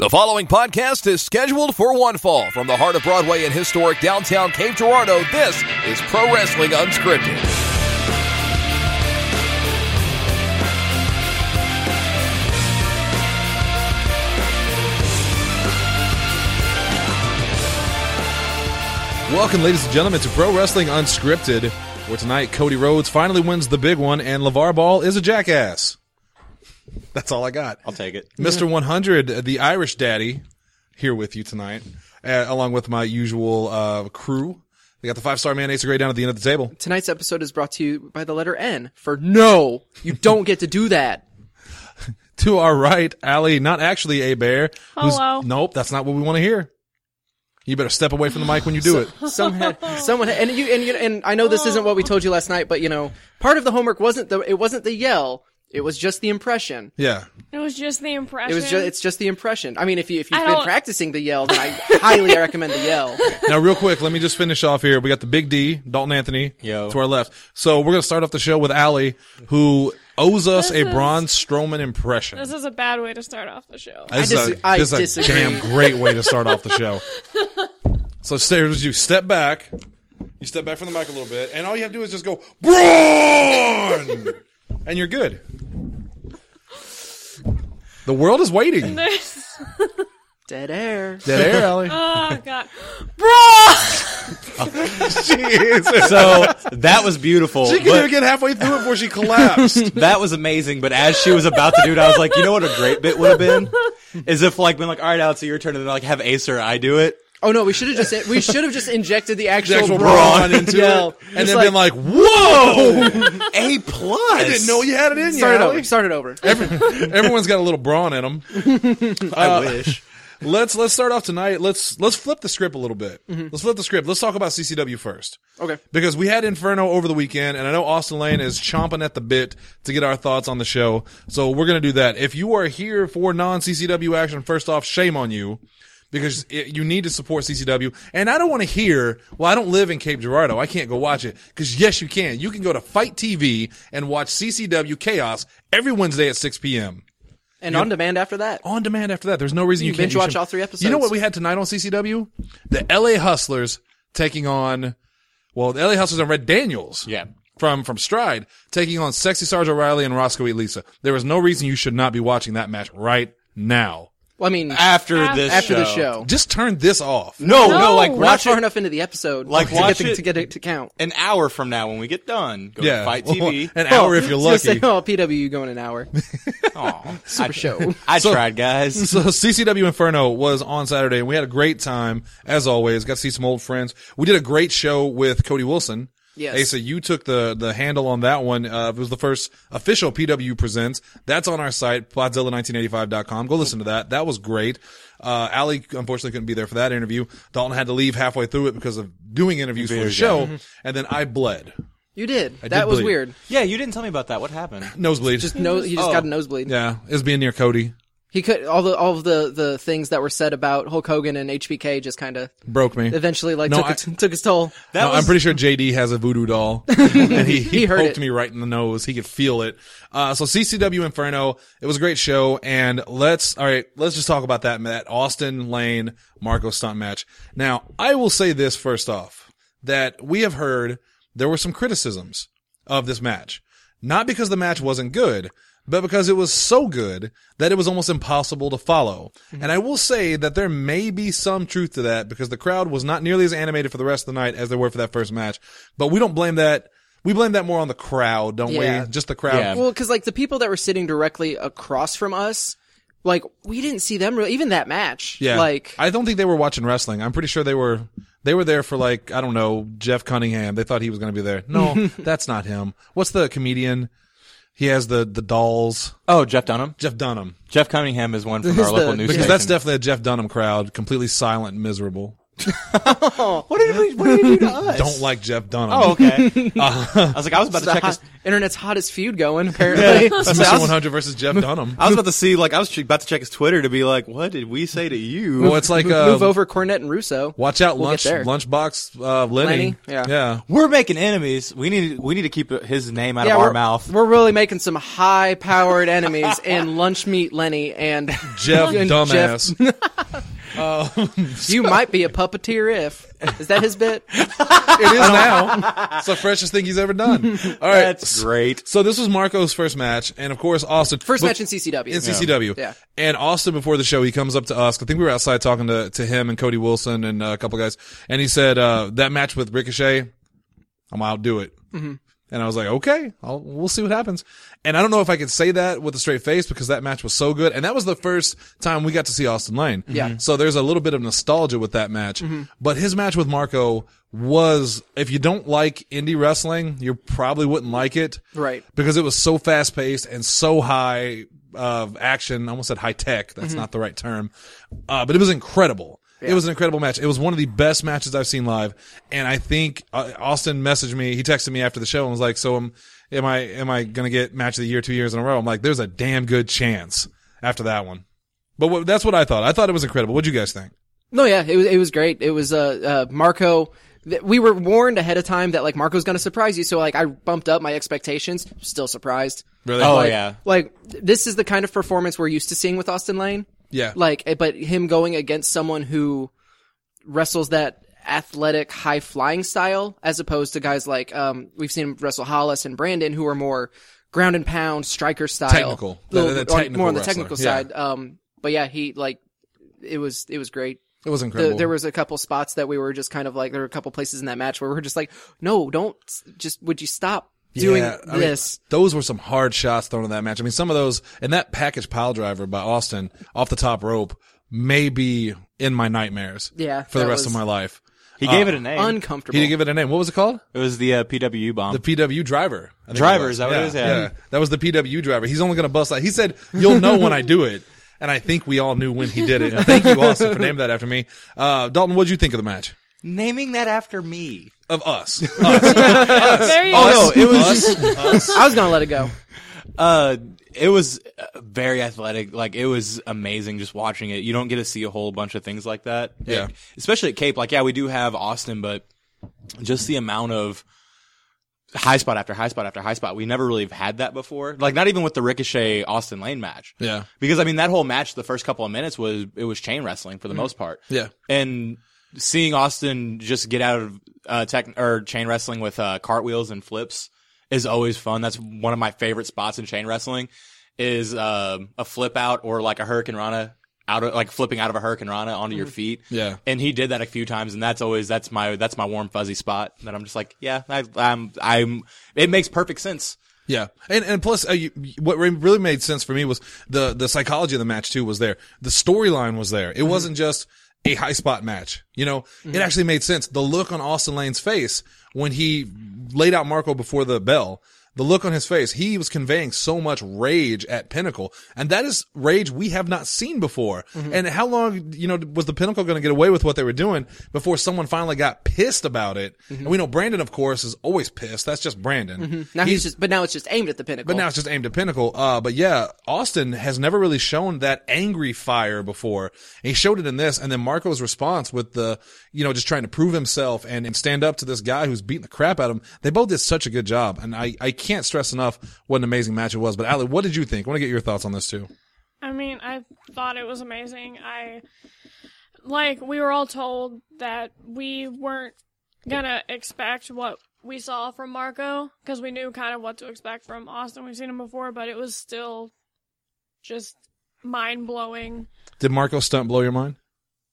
The following podcast is scheduled for one fall. From the heart of Broadway in historic downtown Cape Girardeau, this is Pro Wrestling Unscripted. Welcome, ladies and gentlemen, to Pro Wrestling Unscripted, where tonight Cody Rhodes finally wins the big one, and LeVar Ball is a jackass. That's all I got. I'll take it. Mr. 100, the Irish Daddy, here with you tonight, along with my usual crew. We got the 5-star man, Ace of Grey, down at the end of the table. Tonight's episode is brought to you by the letter N for no. You don't get to do that. To our right, Allie, not actually a bear. Hello. Nope, that's not what we want to hear. You better step away from the mic when you do it. Someone had, and I know this isn't what we told you last night, but part of the homework wasn't the yell. It was just the impression. Yeah. It was just the impression. It's just the impression. I mean, if you've been practicing the yell, then I highly recommend the yell. Now, real quick, let me just finish off here. We got the Big D, Dalton Anthony, to our left. So we're going to start off the show with Allie, who owes us a Braun Strowman impression. This is a bad way to start off the show. This is a damn great way to start off the show. So you step back. You step back from the mic a little bit, and all you have to do is just go, Braun! And you're good. The world is waiting. Dead air. Dead air, Allie. Oh, God. Jesus. So, that was beautiful. She couldn't even get halfway through it before she collapsed. That was amazing, but as she was about to do it, I was like, you know what a great bit would have been? Is if, been like, all right, Alex, it's your turn, and then, have Ace or I do it. Oh no, we should have just injected the actual Braun into it, and then been like, "Whoa, A+." I didn't know you had it in you. Start it over. Everyone's got a little brawn in them. I wish. Let's start off tonight. Let's flip the script a little bit. Mm-hmm. Let's flip the script. Let's talk about CCW first. Okay. Because we had Inferno over the weekend, and I know Austin Lane is chomping at the bit to get our thoughts on the show. So we're gonna do that. If you are here for non-CCW action, first off, shame on you. Because you need to support CCW. And I don't want to hear, well, I don't live in Cape Girardeau. I can't go watch it. Because yes, you can. You can go to Fight TV and watch CCW Chaos every Wednesday at 6 p.m. And on demand after that. On demand after that. There's no reason you can't. Binge watch all 3 episodes. You know what we had tonight on CCW? The LA Hustlers taking on, the LA Hustlers and Red Daniels. Yeah. From Stride taking on Sexy Sarge O'Reilly and Roscoe Elisa. There is no reason you should not be watching that match right now. Well, I mean, after the show. Just turn this off. No, we're not watch far it enough into the episode to get it to count. an hour from now when we get done. Go to Fight TV. An hour if you're lucky. PW going an hour. Super show. I tried, guys. So CCW Inferno was on Saturday, and we had a great time, as always. Got to see some old friends. We did a great show with Cody Wilson. Yes. Asa, you took the handle on that one. It was the first official PW Presents. That's on our site, Podzilla1985.com. Go listen to that. That was great. Allie, unfortunately, couldn't be there for that interview. Dalton had to leave halfway through it because of doing interviews for the show. And then I bled. You did. I that did was bleed. weird. Yeah, you didn't tell me about that. What happened? Nosebleed. He just got a nosebleed. Yeah. It was being near Cody. He could all of the things that were said about Hulk Hogan and HBK just kind of Broke me. eventually took his toll. I'm pretty sure JD has a voodoo doll, and he heard poked it. me right in the nose. He could feel it. So CCW Inferno, it was a great show, and let's just talk about that Austin Lane Marco Stunt match. Now, I will say this first off, that we have heard there were some criticisms of this match, not because the match wasn't good, but because it was so good that it was almost impossible to follow. Mm-hmm. And I will say that there may be some truth to that because the crowd was not nearly as animated for the rest of the night as they were for that first match. But we don't blame that. We blame that more on the crowd, don't we? Just the crowd. Yeah. Well, because the people that were sitting directly across from us, we didn't see them even that match. Yeah. I don't think they were watching wrestling. I'm pretty sure they were there for I don't know, Jeff Cunningham. They thought he was going to be there. No, that's not him. What's the comedian? He has the dolls. Oh, Jeff Dunham? Jeff Dunham. Jeff Cunningham is one from our local news Because station. that's definitely a Jeff Dunham crowd, completely silent and miserable. What did he do to us? Don't like Jeff Dunham. Oh, okay. I was like, I was about to check his. Internet's hottest feud going, apparently. It's Mr. 100 versus Jeff Dunham. I was about to see, like, I was about to check his Twitter to be like, what did we say to you? Well, it's like Move over Cornette and Russo. watch out, We'll get there. Lunchbox Lenny. Lenny, yeah. We're making enemies. We need to keep his name out of our mouth. We're really making some high-powered enemies in Lunch Meat Lenny and Jeff and Dumbass. You might be a puppeteer if. Is that his bit? It is now. It's the freshest thing he's ever done. All right. That's great. So this was Marco's first match, and of course Austin. First match in CCW. In CCW. Yeah. And Austin, before the show, he comes up to us. I think we were outside talking to him and Cody Wilson and a couple guys, and he said, that match with Ricochet, I'll do it. Mm-hmm. And I was like, okay, we'll see what happens. And I don't know if I could say that with a straight face because that match was so good. And that was the first time we got to see Austin Lane. Yeah. So there's a little bit of nostalgia with that match. Mm-hmm. But his match with Marco was, if you don't like indie wrestling, you probably wouldn't like it. Right. Because it was so fast paced and so high of action. I almost said high tech. That's not the right term. But it was incredible. Yeah. It was an incredible match. It was one of the best matches I've seen live. And I think Austin messaged me. He texted me after the show and was like, so am I going to get match of the year 2 years in a row? I'm like, there's a damn good chance after that one. But that's what I thought. I thought it was incredible. What'd you guys think? No, yeah, it was great. It was, Marco. We were warned ahead of time that like Marco's going to surprise you. So like I bumped up my expectations. Still surprised. Really? Oh, like, yeah. Like this is the kind of performance we're used to seeing with Austin Lane. Yeah. Like, but him going against someone who wrestles that athletic, high-flying style, as opposed to guys like, we've seen him wrestle Hollis and Brandon, who are more ground and pound, striker style. Technical. More on the wrestler. technical side. But yeah, it was great. It was incredible. There was a couple spots that we were just kind of like, there were a couple places in that match where we were just like, no, would you stop doing this? Those were some hard shots thrown in that match. I mean, some of those, and that package pile driver by Austin off the top rope may be in my nightmares. Yeah. For the rest of my life. He gave it a name. Uncomfortable. He didn't give it a name. What was it called? It was the PWU bomb. The PW driver. I think Driver, it was. is that what it is? Yeah. That was the PW driver. He's only going to bust that. He said, you'll know when I do it. And I think we all knew when he did it. Thank you, Austin, for naming that after me. Dalton, what'd you think of the match? Naming that after me. Of us. There you Oh, go. no, it was Us. I was going to let it go. It was very athletic. Like, it was amazing just watching it. You don't get to see a whole bunch of things like that. Yeah. Especially at Cape. Like, yeah, we do have Austin, but just the amount of high spot after high spot after high spot. We never really have had that before. Like, not even with the Ricochet Austin Lane match. Yeah. Because, I mean, that whole match, the first couple of minutes was chain wrestling for the most part. Yeah. And seeing Austin just get out of, chain wrestling with, cartwheels and flips is always fun. That's one of my favorite spots in chain wrestling is, a flip out or like a Hurricane Rana flipping out of a Hurricane Rana onto your feet. Yeah. And he did that a few times, and that's my warm fuzzy spot that I'm just like, yeah, it makes perfect sense. Yeah. And plus, what really made sense for me was the psychology of the match too was there. The storyline was there. It wasn't just a high spot match. You know, it actually made sense. The look on Austin Lane's face when he laid out Marco before the bell, the look on his face, he was conveying so much rage at Pinnacle. And that is rage we have not seen before. And how long, was the Pinnacle going to get away with what they were doing before someone finally got pissed about it? And we know Brandon, of course, is always pissed. That's just Brandon. Now but now it's just aimed at the Pinnacle. But now it's just aimed at Pinnacle. But yeah, Austin has never really shown that angry fire before. And he showed it in this. And then Marco's response with the, just trying to prove himself and stand up to this guy who's beating the crap out of him. They both did such a good job. And I can't stress enough what an amazing match it was. But Allie, what did you think? I want to get your thoughts on this too. I mean, I thought it was amazing. We were all told that we weren't gonna expect what we saw from Marco, because we knew kind of what to expect from Austin. We've seen him before, but it was still just mind-blowing. Did Marco stunt blow your mind?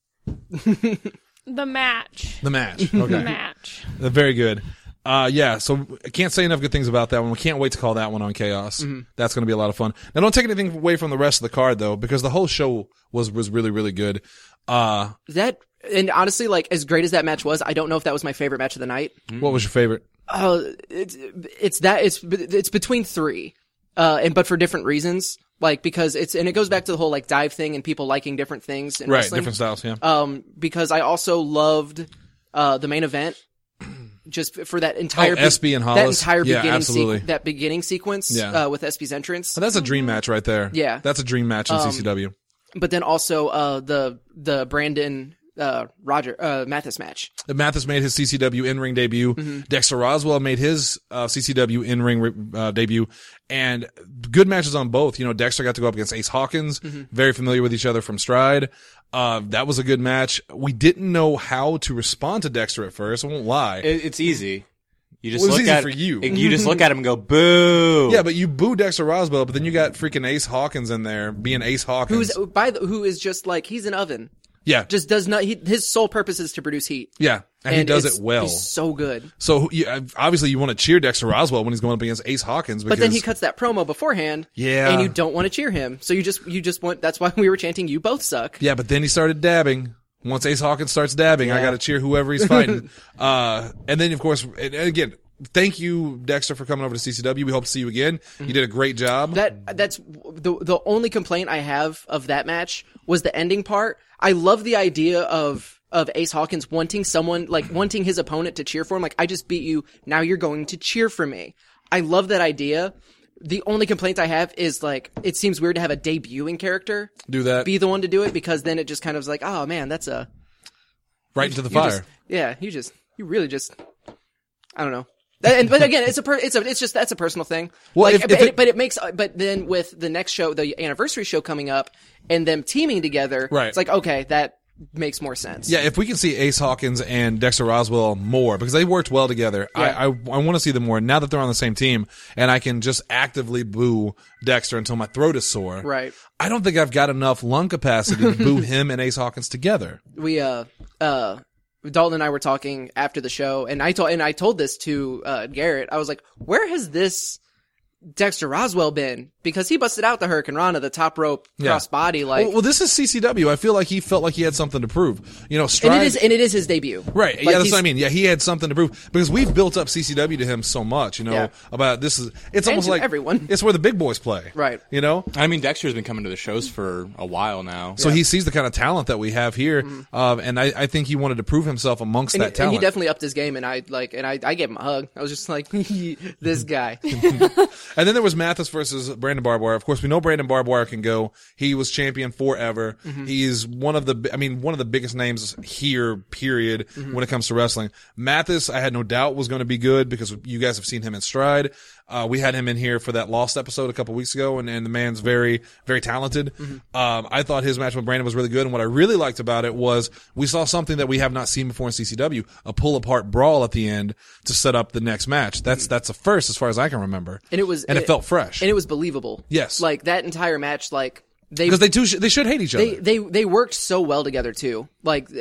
The match. The match. Okay. The match. Very good. So I can't say enough good things about that one. We can't wait to call that one on Chaos. That's going to be a lot of fun. Now, don't take anything away from the rest of the card, though, because the whole show was really, really good. And honestly, like, as great as that match was, I don't know if that was my favorite match of the night. What was your favorite? It's between three. But for different reasons. Like, because it goes back to the whole like dive thing and people liking different things in Right, wrestling. different styles, yeah. Because I also loved the main event just for that entire SB and Hollis. that entire Yeah, beginning absolutely. that beginning sequence Yeah. with SB's entrance. And that's a dream match right there. Yeah. That's a dream match in CCW. But then also the Brandon Mathis match. Mathis made his CCW in-ring debut. Dexter Roswell made his CCW in-ring debut. And good matches on both. You know, Dexter got to go up against Ace Hawkins, very familiar with each other from Stride. That was a good match. We didn't know how to respond to Dexter at first, I won't lie. It's easy. You just Well, it was look easy at for you. You just look at him and go, boo. Yeah, but you boo Dexter Roswell, but then you got freaking Ace Hawkins in there being Ace Hawkins. Who is just like, he's an oven. Yeah. Just does not, his sole purpose is to produce heat. Yeah. And he does it's- it well. He's so good. So obviously you want to cheer Dexter Roswell when he's going up against Ace Hawkins because But then he cuts that promo beforehand. Yeah. And you don't want to cheer him. So you just want, that's why we were chanting, you both suck. yeah, but then he started dabbing. Once Ace Hawkins starts dabbing, I Yeah. got to cheer whoever he's fighting. And then of course, and again, thank you, Dexter, for coming over to CCW. We hope to see you again. You did a great job. That's the only complaint I have of that match was the ending part. I love the idea of Ace Hawkins wanting his opponent to cheer for him. Like, I just beat you. Now you're going to cheer for me. I love that idea. The only complaint I have is like, it seems weird to have a debuting character Do that be the one to do it, because then it just kind of is like, oh man, that's right into the you fire. you really just, I don't know. But again, that's a personal thing. Well, Like, if but then with the next show, the anniversary show coming up, and them teaming together, Right. it's like, okay, that makes more sense. Yeah, if we can see Ace Hawkins and Dexter Roswell more, because they worked well together, Yeah. I want to see them more now that they're on the same team, and I can just actively boo Dexter until my throat is sore. Right. I don't think I've got enough lung capacity to boo him and Ace Hawkins together. We, Dalton and I were talking after the show, and I told this to, Garrett. I was like, where has this Dexter Roswell been? Because he busted out the Hurricane Rana, the top rope cross body, like, Well, this is CCW. I feel like he felt like he had something to prove. You know, Stride. and it is his debut. Right. Like, Yeah, that's he's- what I mean. Yeah, he had something to prove because we've built up CCW to him so much, you know, Yeah. about this is, it's And almost to like everyone. it's where the big boys play. Right. You know? I mean, Dexter's been coming to the shows for a while now. So he sees the kind of talent that we have here. And I think he wanted to prove himself amongst And that talent. he definitely upped his game, and I gave him a hug. I was just like, this guy. And then there was Mathis versus Brandon Barbwire. Of course, we know Brandon Barbwire can go. He was champion forever. He's one of the biggest names here, period, when it comes to wrestling. Mathis, I had no doubt was going to be good because you guys have seen him in Stride. We had him in here for that Lost episode a couple weeks ago, and the man's very, very talented. I thought his match with Brandon was really good, and what I really liked about it was we saw something that we have not seen before in CCW, a pull-apart brawl at the end to set up the next match. That's a first as far as I can remember. And it felt fresh. And it was believable. Yes. Like, that entire match, like, Because they should hate each other. they worked so well together, too. Like,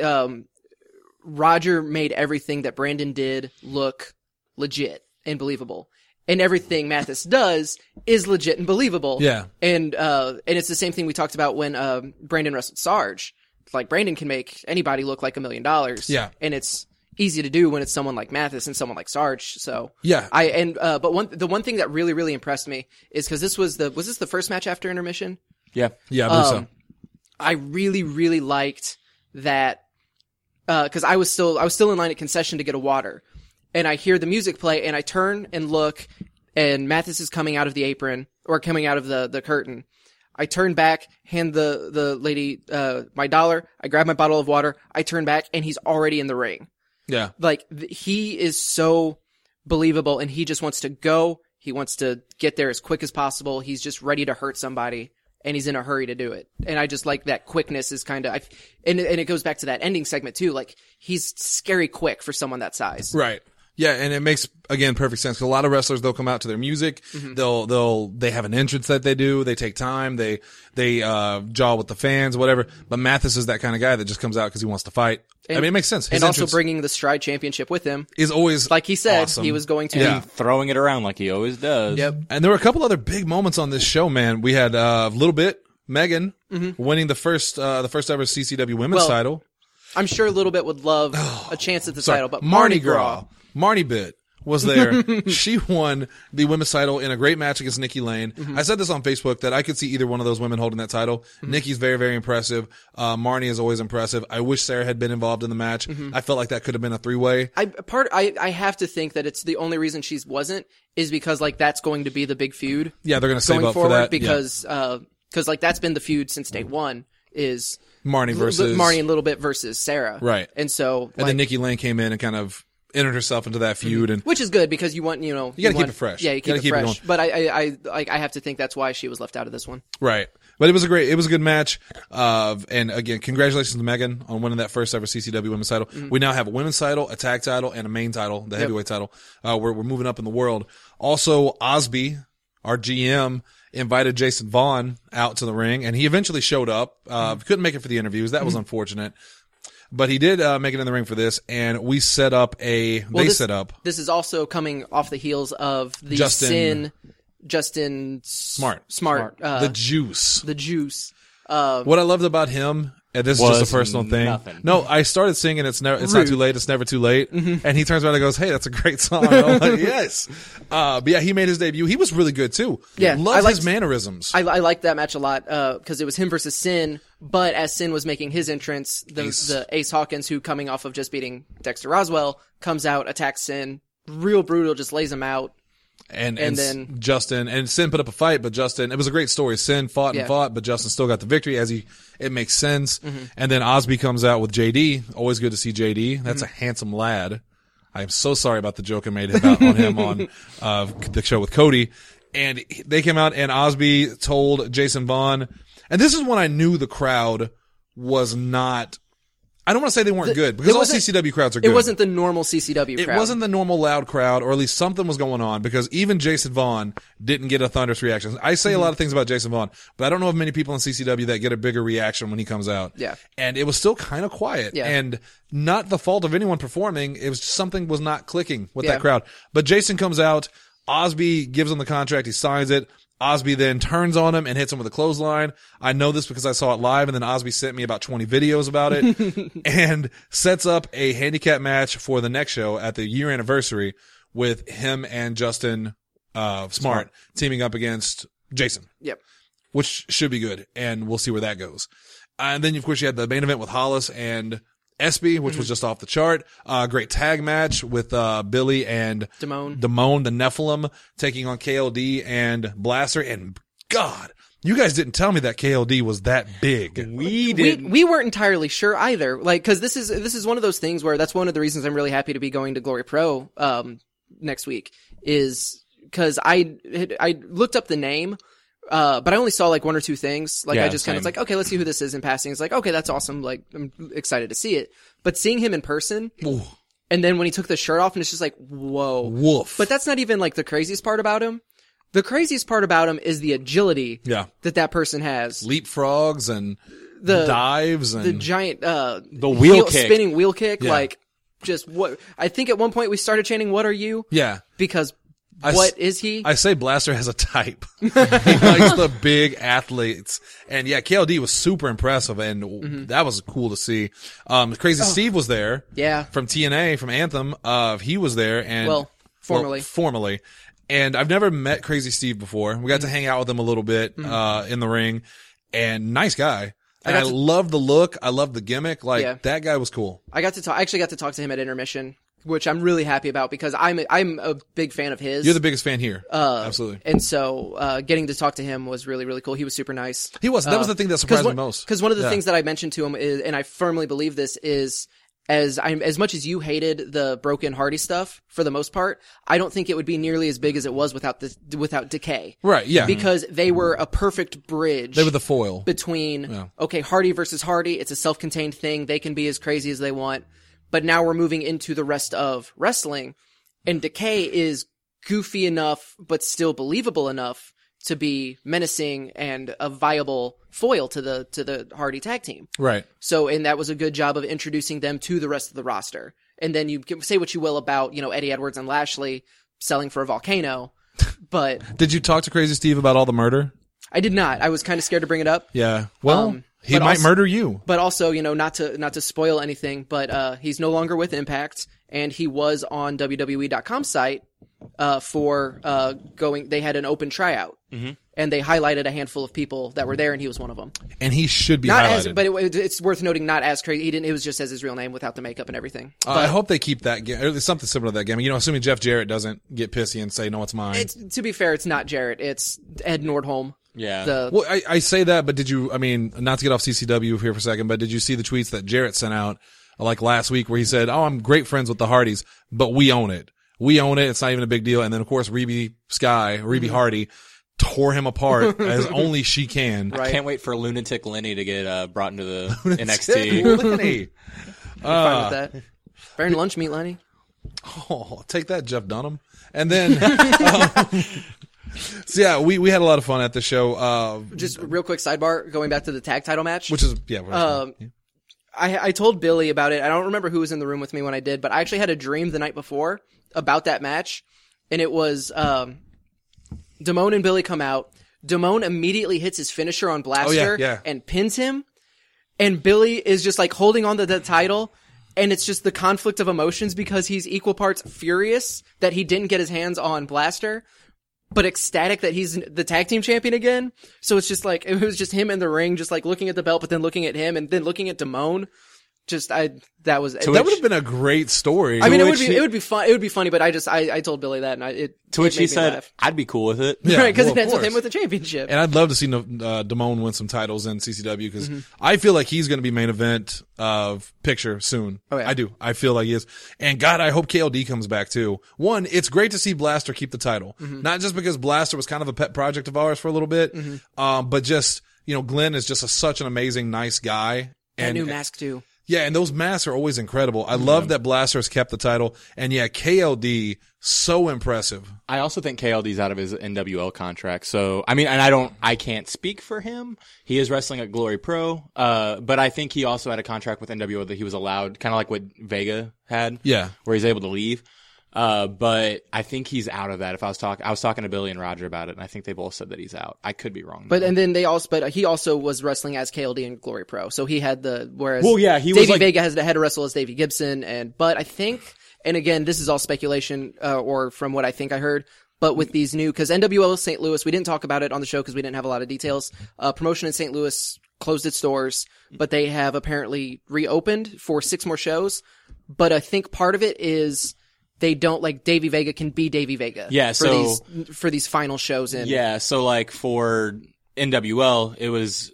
Roger made everything that Brandon did look legit and believable. And everything Mathis does is legit and believable. Yeah. And it's the same thing we talked about when, Brandon wrestled Sarge. Like, Brandon can make anybody look like $1 million. Yeah. And it's easy to do when it's someone like Mathis and someone like Sarge. So. Yeah. But the one thing that really, really impressed me is because was this the first match after intermission? Yeah. Yeah, I believe so. I really, really liked that, cause I was still in line at concession to get a water. And I hear the music play, and I turn and look, and Mathis is coming out of the apron, or coming out of the curtain. I turn back, hand the lady, my dollar, I grab my bottle of water, I turn back, and he's already in the ring. Yeah. Like, he is so believable, and he just wants to go, he wants to get there as quick as possible, he's just ready to hurt somebody, and he's in a hurry to do it. And I just like that quickness is kind of, and it goes back to that ending segment too, like, he's scary quick for someone that size. Right. Yeah, and it makes, again, perfect sense. 'Cause a lot of wrestlers, they'll come out to their music. They have an entrance that they do. They take time. They jaw with the fans, whatever. But Mathis is that kind of guy that just comes out because he wants to fight. I mean, it makes sense. His And also entrance bringing the Stride Championship with him. is always Like he said, awesome. he was going to. Yeah. Throwing it around like he always does. Yep. And there were a couple other big moments on this show, man. We had a little bit Megan winning the first ever CCW women's Well, title. I'm sure a little bit would love a chance at the Sorry, title, but Marnie Gras. Marnie Bit was there. She won the women's title in a great match against Nikki Lane. I said this on Facebook that I could see either one of those women holding that title. Nikki's very, very impressive. Marnie is always impressive. I wish Sarah had been involved in the match. I felt like that could have been a 3-way. I have to think that it's the only reason she wasn't is because like that's going to be the big feud. Yeah, they're going to save going up forward for that because like that's been the feud since day one is Marnie versus Marnie a little bit versus Sarah. Right. And so and then Nikki Lane came in and kind of entered herself into that feud, and which is good because you want, you know, you got to keep it fresh. Yeah, you keep it fresh. Going. But I have to think that's why she was left out of this one. Right. But it was a good match. And again, congratulations to Megan on winning that first ever CCW women's title. We now have a women's title, a tag title, and a main title, the heavyweight title. We're moving up in the world. Also, Osby, our GM, invited Jason Vaughn out to the ring, and he eventually showed up. Couldn't make it for the interviews. That was unfortunate. But he did make it in the ring for this, and we set up set up. This is also coming off the heels of the Justin Smart. The Juice. The Juice. What I loved about him, and this is just a personal thing. Nothing. No, I started singing It's Not Too Late, It's Never Too Late. And he turns around and goes, hey, that's a great song. And I'm like, yes. But yeah, he made his debut. He was really good too. Yeah. Loved his mannerisms. I liked that match a lot, cause it was him versus Sin, but as Sin was making his entrance, the Ace Hawkins, who coming off of just beating Dexter Roswell, comes out, attacks Sin, real brutal, just lays him out. And then Justin and Sin put up a fight, but Justin, it was a great story. Sin fought and fought, but Justin still got the victory it makes sense. And then Osby comes out with JD. Always good to see JD. That's a handsome lad. I am so sorry about the joke I made about on him on, the show with Cody. And they came out and Osby told Jason Vaughn, and this is when I knew the crowd was not, I don't want to say they weren't good, because all CCW crowds are good. It wasn't the normal CCW crowd. It wasn't the normal loud crowd, or at least something was going on, because even Jason Vaughn didn't get a thunderous reaction. I say a lot of things about Jason Vaughn, but I don't know of many people in CCW that get a bigger reaction when he comes out. Yeah. And it was still kind of quiet. Yeah. And not the fault of anyone performing. It was just something was not clicking with that crowd. But Jason comes out, Osby gives him the contract, he signs it. Osby then turns on him and hits him with a clothesline. I know this because I saw it live, and then Osby sent me about 20 videos about it and sets up a handicap match for the next show at the year anniversary with him and Justin Smart teaming up against Jason. Yep. Which should be good, and we'll see where that goes. And then, of course, you had the main event with Hollis and Espy, which was just off the chart. Great tag match with Billy and Damone, the Nephilim, taking on KLD and Blaster. And God, you guys didn't tell me that KLD was that big. We weren't entirely sure either. Like, cause this is one of those things where that's one of the reasons I'm really happy to be going to Glory Pro, next week, is cause I looked up the name, but I only saw like one or two things. Like, I just kind of was like, okay, let's see who this is in passing. It's like, okay, that's awesome. Like, I'm excited to see it. But seeing him in person, and then when he took the shirt off, and it's just like, whoa. Woof. But that's not even like the craziest part about him. The craziest part about him is the agility that person has. Leapfrogs and the dives and the giant, the wheel kick. Spinning wheel kick. Yeah. Like, just what, I think at one point we started chanting, "What are you?" Yeah. Because what is he? I say Blaster has a type. He likes the big athletes. And yeah, KLD was super impressive, and that was cool to see. Crazy Steve was there. Yeah. From TNA, from Anthem. He was there, and formerly. And I've never met Crazy Steve before. We got to hang out with him a little bit, in the ring, and nice guy. And I love the look. I love the gimmick. Like, that guy was cool. I actually got to talk to him at intermission, which I'm really happy about because I'm a big fan of his. You're the biggest fan here. Absolutely. And so, getting to talk to him was really, really cool. He was super nice. He was. That was the thing that surprised me most. Because one of the things that I mentioned to him is, and I firmly believe this, is as much as you hated the Broken Hardy stuff for the most part, I don't think it would be nearly as big as it was without Decay. Right, yeah. Because they were a perfect bridge. They were the foil. Between, okay, Hardy versus Hardy, it's a self-contained thing. They can be as crazy as they want. But now we're moving into the rest of wrestling, and Decay is goofy enough, but still believable enough to be menacing and a viable foil to the Hardy tag team. Right. So, and that was a good job of introducing them to the rest of the roster. And then you can say what you will about, Eddie Edwards and Lashley selling for a volcano, but... Did you talk to Crazy Steve about all the murder? I did not. I was kind of scared to bring it up. Yeah. Well... he might murder you. But also, not to spoil anything, but he's no longer with Impact, and he was on WWE.com site they had an open tryout. Mm-hmm. And they highlighted a handful of people that were there, and he was one of them. And he should be not highlighted. But it's worth noting, not as crazy. It was just as his real name without the makeup and everything. I hope they keep that game, or something similar to that game. Assuming Jeff Jarrett doesn't get pissy and say, no, it's mine. To be fair, it's not Jarrett. It's Ed Nordholm. Yeah. Well, I say that, but did you, not to get off CCW here for a second, but did you see the tweets that Jarrett sent out, like last week, where he said, oh, I'm great friends with the Hardys, but we own it. We own it. It's not even a big deal. And then, of course, Reby Hardy tore him apart as only she can. I can't wait for Lunatic Lenny to get brought into the NXT. Lenny. Fine with that. Baron Lunch meet Lenny. Oh, take that, Jeff Dunham. And then, so yeah, we had a lot of fun at the show. Just real quick sidebar, going back to the tag title match. Which is, I told Billy about it. I don't remember who was in the room with me when I did, but I actually had a dream the night before about that match. And it was, Damone and Billy come out. Damone immediately hits his finisher on Blaster and pins him. And Billy is just like holding on to the title. And it's just the conflict of emotions because he's equal parts furious that he didn't get his hands on Blaster, but ecstatic that he's the tag team champion again. So it's just like, it was just him in the ring, just like looking at the belt, but then looking at him and then looking at Damone. That would have been a great story. I mean, it would be fun. It would be funny, but I told Billy that, and to which he said, laugh. I'd be cool with it. Yeah, right, because it ends with him with the championship. And I'd love to see Damone win some titles in CCW because I feel like he's going to be main event of picture soon. Oh, yeah. I do. I feel like he is. And God, I hope KLD comes back too. One, it's great to see Blaster keep the title, not just because Blaster was kind of a pet project of ours for a little bit, but just Glenn is just such an amazing, nice guy. And new mask too. Yeah, and those masks are always incredible. I love that Blaster has kept the title. And yeah, KLD, so impressive. I also think KLD's out of his NWL contract. So, and I can't speak for him. He is wrestling at Glory Pro. But I think he also had a contract with NWL that he was allowed, kind of like what Vega had. Yeah. Where he's able to leave. But I think he's out of that. I was talking to Billy and Roger about it, and I think they both said that he's out. I could be wrong. But he also was wrestling as KLD in Glory Pro, so he had whereas Davey Vega had to wrestle as Davey Gibson, but I think, and again, this is all speculation, or from what I think I heard, but with these because NWL St. Louis, we didn't talk about it on the show because we didn't have a lot of details. Promotion in St. Louis closed its doors, but they have apparently reopened for 6 more shows. But I think part of it is they don't Davey Vega can be Davey Vega. Yeah, for these final shows in. Yeah, so for NWL, it was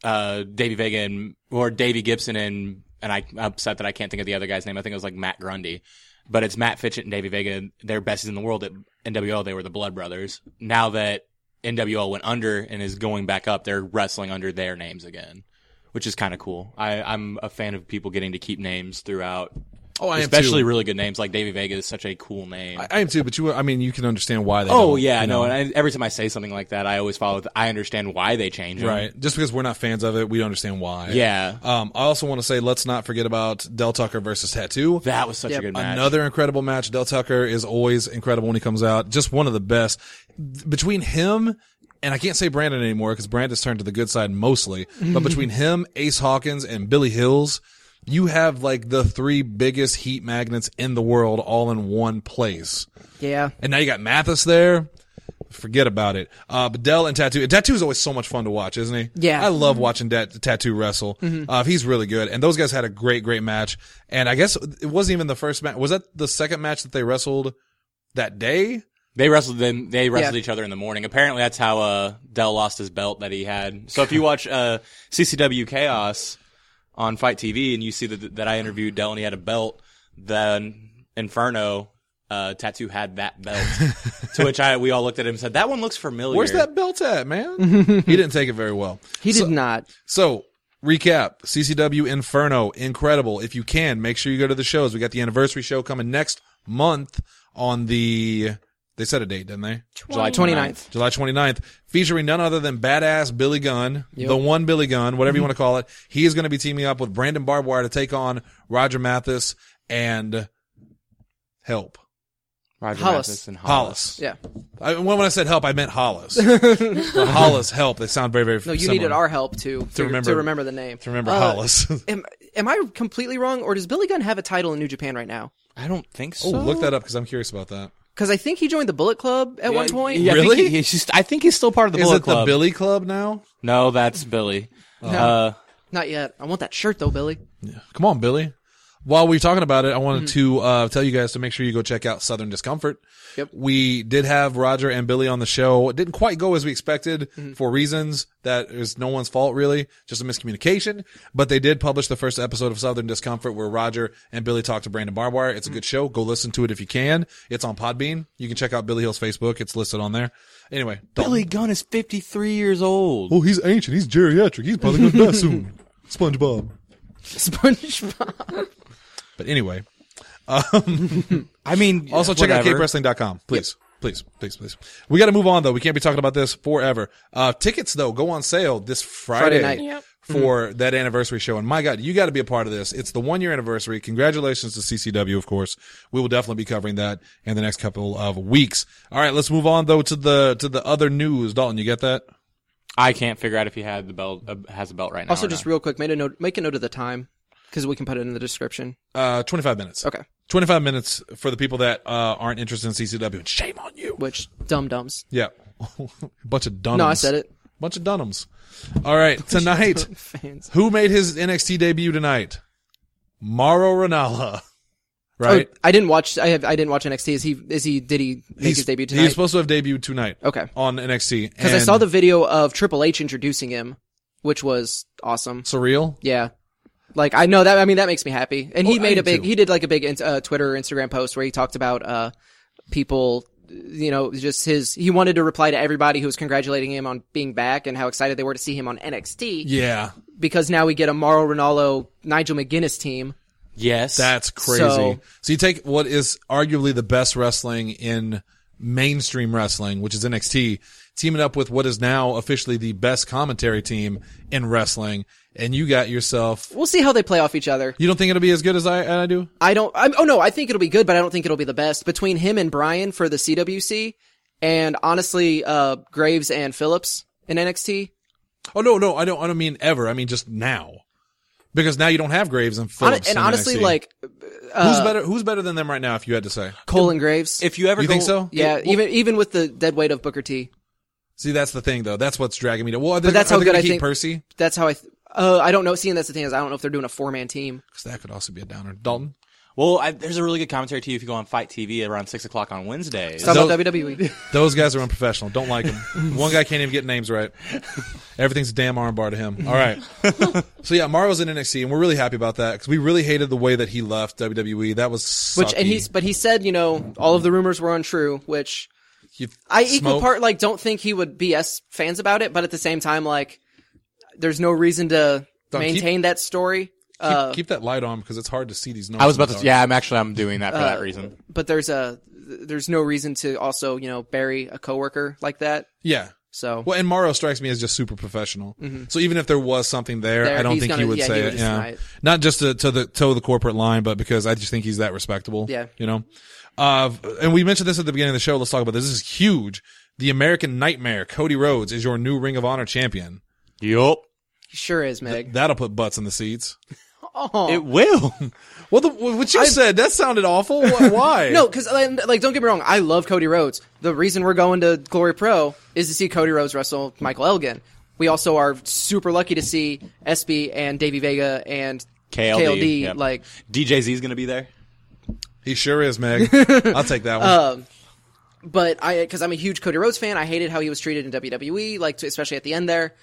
Davey Vega or Davey Gibson and I'm upset that I can't think of the other guy's name. I think it was Matt Grundy. But it's Matt Fitchett and Davey Vega. They're besties in the world. At NWL, they were the Blood Brothers. Now that NWL went under and is going back up, they're wrestling under their names again, which is kind of cool. I'm a fan of people getting to keep names throughout. Oh, I am especially too. Really good names like Davey Vega is such a cool name. I am too, but you can understand why they. Oh yeah, I know. And every time I say something like that, I always follow. I understand why they change them. Right. Just because we're not fans of it, we don't understand why. Yeah. I also want to say, let's not forget about Del Tucker versus Tattoo. That was such a good match. Another incredible match. Del Tucker is always incredible when he comes out. Just one of the best. Between him. And I can't say Brandon anymore because Brandon's turned to the good side mostly. But between him, Ace Hawkins, and Billy Hills, you have the 3 biggest heat magnets in the world all in one place. Yeah. And now you got Mathis there. Forget about it. But Del and Tattoo. Tattoo is always so much fun to watch, isn't he? Yeah. I love watching Tattoo wrestle. He's really good. And those guys had a great match. And I guess it wasn't even the first match. Was that the second match that they wrestled that day? They wrestled each other in the morning. Apparently that's how Del lost his belt that he had. So if you watch CCW Chaos on Fight TV and you see that I interviewed Del and he had a belt, then Inferno Tattoo had that belt. To which we all looked at him and said, that one looks familiar. Where's that belt at, man? He didn't take it very well. He did not. So, recap. CCW Inferno. Incredible. If you can, make sure you go to the shows. We got the anniversary show coming next month on the... They set a date, didn't they? July 29th. July 29th. Featuring none other than badass Billy Gunn, the one Billy Gunn, whatever you want to call it. He is going to be teaming up with Brandon Barbwire to take on Roger Mathis and Help. Roger Hollis. Mathis and Hollis. Yeah. When I said help, I meant Hollis. Hollis help. They sound very, very No, you similar. needed our help to remember the name. To remember Hollis. Am I completely wrong, or does Billy Gunn have a title in New Japan right now? I don't think so. Oh, look that up because I'm curious about that. Because I think he joined the Bullet Club at one point. Yeah, Really? I think he's still part of the Is Bullet it Club. the Billy Club now? No, that's Billy. No, not yet. I want that shirt though, Billy. Come on, Billy. While we're talking about it, I wanted to tell you guys to make sure you go check out Southern Discomfort. Yep. We did have Roger and Billy on the show. It didn't quite go as we expected for reasons that is no one's fault, really. Just a miscommunication. But they did publish the first episode of Southern Discomfort where Roger and Billy talked to Brandon Barbwire. It's a good show. Go listen to it if you can. It's on Podbean. You can check out Billy Hill's Facebook. It's listed on there. Anyway. Billy Gunn is 53 years old. Oh, he's ancient. He's geriatric. He's probably going to die soon. SpongeBob. SpongeBob. But anyway. I mean, Also, check out whatever. capewrestling.com. Please. Please. We got to move on, though. We can't be talking about this forever. Tickets, though, go on sale this Friday night. Yep. for that anniversary show. And my God, you got to be a part of this. It's the 1 year anniversary. Congratulations to CCW, of course. We will definitely be covering that in the next couple of weeks. All right, let's move on, though, to the other news. Dalton, you get that? I can't figure out if he had the belt, has a belt right now. Also, or just not. real quick, make a note of the time because we can put it in the description. 25 minutes. Okay. 25 minutes for the people that aren't interested in CCW. And shame on you. Which dum-dums. Yeah. Bunch of dunhams. No, I said it. Bunch of dunhams. All right, tonight. Fans. Who made his NXT debut tonight? Mauro Ranallo. Right? Oh, I didn't watch NXT. Did he make his debut tonight? He's supposed to have debuted tonight. Okay. On NXT. Because I saw the video of Triple H introducing him, which was awesome. Surreal. Yeah. Like, I know that, I mean, that makes me happy. And he Well, made I do too. he did like a big, Twitter or Instagram post where he talked about, people, you know, just he wanted to reply to everybody who was congratulating him on being back and how excited they were to see him on NXT. Yeah. Because now we get a Mauro Ranallo, Nigel McGuinness team. Yes. That's crazy. So you take what is arguably the best wrestling in mainstream wrestling, which is NXT, teaming up with what is now officially the best commentary team in wrestling, and you got yourself. We'll see how they play off each other. You don't think it'll be as good as I do? I think it'll be good, but I don't think it'll be the best. Between him and Bryan for the CWC, and honestly, Graves and Phillips in NXT. Oh no, I don't mean ever. I mean just now, because now you don't have Graves and Phillips. And in honestly, NXT. like, who's better than them right now? If you had to say, Cole and Graves. if you ever you go, think so? Yeah, even with the dead weight of Booker T. See, that's the thing though. That's what's dragging me down. Well, But that's how good I keep think. Percy. That's how I don't know. Seeing that's the thing is, I don't know if they're doing a 4-man team. Because that could also be a downer. Dalton. Well, there's a really good commentary to you if you go on Fight TV around 6:00 on Wednesdays. Talk about WWE. Those guys are unprofessional. Don't like them. One guy can't even get names right. Everything's a damn armbar to him. All right. So yeah, Mauro's in NXT, and we're really happy about that because we really hated the way that he left WWE. That was sucky. But he said, you know, all of the rumors were untrue, which You I equal smoke. part like don't think he would BS fans about it, but at the same time, like, there's no reason to Don't maintain that story. Keep that light on because it's hard to see these numbers. I was about in the to. dark. Yeah, I'm doing that for that reason. But there's no reason to also, you know, bury a coworker like that. Yeah. So Well, and Mauro strikes me as just super professional. So even if there was something there, I don't he's think he gonna- would yeah, say he would it. just Yeah. deny it. Not just to toe the corporate line, but because I just think he's that respectable. Yeah. You know? And we mentioned this at the beginning of the show. Let's talk about this. This is huge. The American Nightmare, Cody Rhodes, is your new Ring of Honor champion. Yup. he sure is, Meg. That'll put butts in the seats. Oh. It will. Well, what you said, that sounded awful. Why? No, because like, don't get me wrong, I love Cody Rhodes. The reason we're going to Glory Pro is to see Cody Rhodes wrestle Michael Elgin. We also are super lucky to see SB and Davey Vega and KLD. yep. Like, DJZ's gonna be there. He sure is, Meg. I'll take that one. but because I'm a huge Cody Rhodes fan, I hated how he was treated in WWE, like especially at the end there.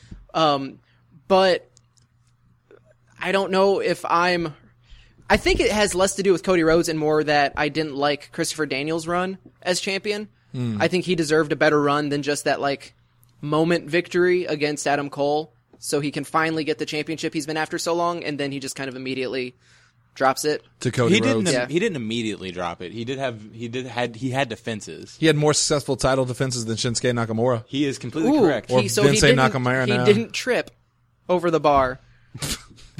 But I don't know if I think it has less to do with Cody Rhodes and more that I didn't like Christopher Daniels' run as champion. I think he deserved a better run than just that like moment victory against Adam Cole, so he can finally get the championship he's been after so long, and then he just kind of immediately drops it. To Cody Rhodes. Yeah. He didn't immediately drop it. He had defenses. He had more successful title defenses than Shinsuke Nakamura. He is completely Ooh, correct. Or he Vincent didn't, Nakamura he now. didn't trip over the bar.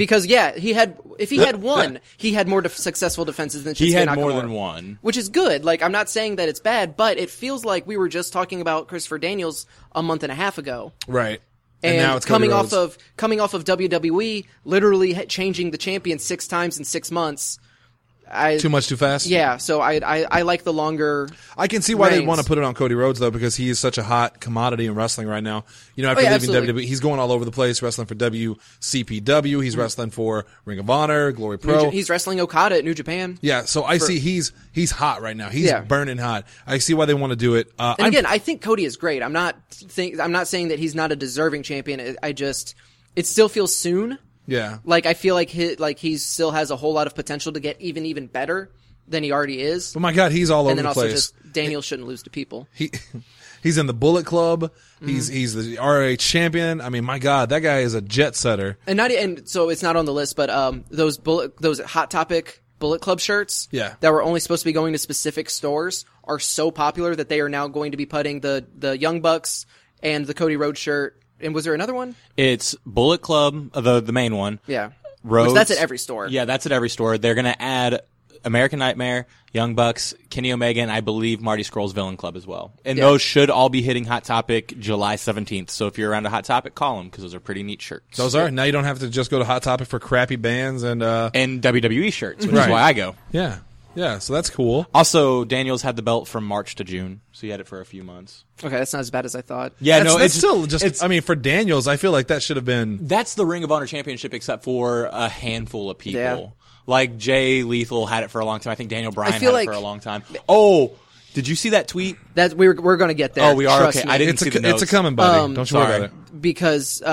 Because if he had one, he had more successful defenses than Shinsuke He had Nakamura. more than one. Which is good. Like, I'm not saying that it's bad, but it feels like we were just talking about Christopher Daniels a month and a half ago. Right. And now it's coming Cody off of WWE, literally changing the champion 6 times in 6 months. Too much too fast? Yeah, so I like the longer. I can see why they reigns. want to put it on Cody Rhodes, though, because he is such a hot commodity in wrestling right now. You know, after leaving absolutely. WWE, he's going all over the place, wrestling for WCPW. He's wrestling for Ring of Honor, Glory Pro. He's wrestling Okada at New Japan. Yeah, so I see he's hot right now. He's Yeah. burning hot. I see why they want to do it. And again, I think Cody is great. I'm not saying that he's not a deserving champion. It still feels soon. yeah. Like, I feel like he still has a whole lot of potential to get even better than he already is. But my God, he's all over And then the also place. just Daniel shouldn't lose to people. He's in the Bullet Club. Mm-hmm. He's the ROH champion. I mean, my God, that guy is a jet setter. And so it's not on the list, but those Hot Topic Bullet Club shirts Yeah. that were only supposed to be going to specific stores are so popular that they are now going to be putting the Young Bucks and the Cody Rhodes shirt. And was there another one? It's Bullet Club, the main one. Yeah. Rhodes. Which that's at every store. Yeah, that's at every store. They're going to add American Nightmare, Young Bucks, Kenny Omega, and I believe Marty Scurll's Villain Club as well. And Yeah. those should all be hitting Hot Topic July 17th. So if you're around a Hot Topic, call them because those are pretty neat shirts. Those are. Now you don't have to just go to Hot Topic for crappy bands and WWE shirts, which Right. is why I go. yeah. Yeah, so that's cool. Also, Daniels had the belt from March to June, so he had it for a few months. Okay, that's not as bad as I thought. Yeah, That's still just, I mean, for Daniels, I feel like that should have been, That's the Ring of Honor Championship except for a handful of people. Yeah. Like Jay Lethal had it for a long time. I think Daniel Bryan had feel it like- for a long time. Oh, did you see that tweet? That we're going to get there. Oh, we are? Trust Okay, me. I didn't it's see the notes. a coming, buddy. Don't you sorry. worry about it. Because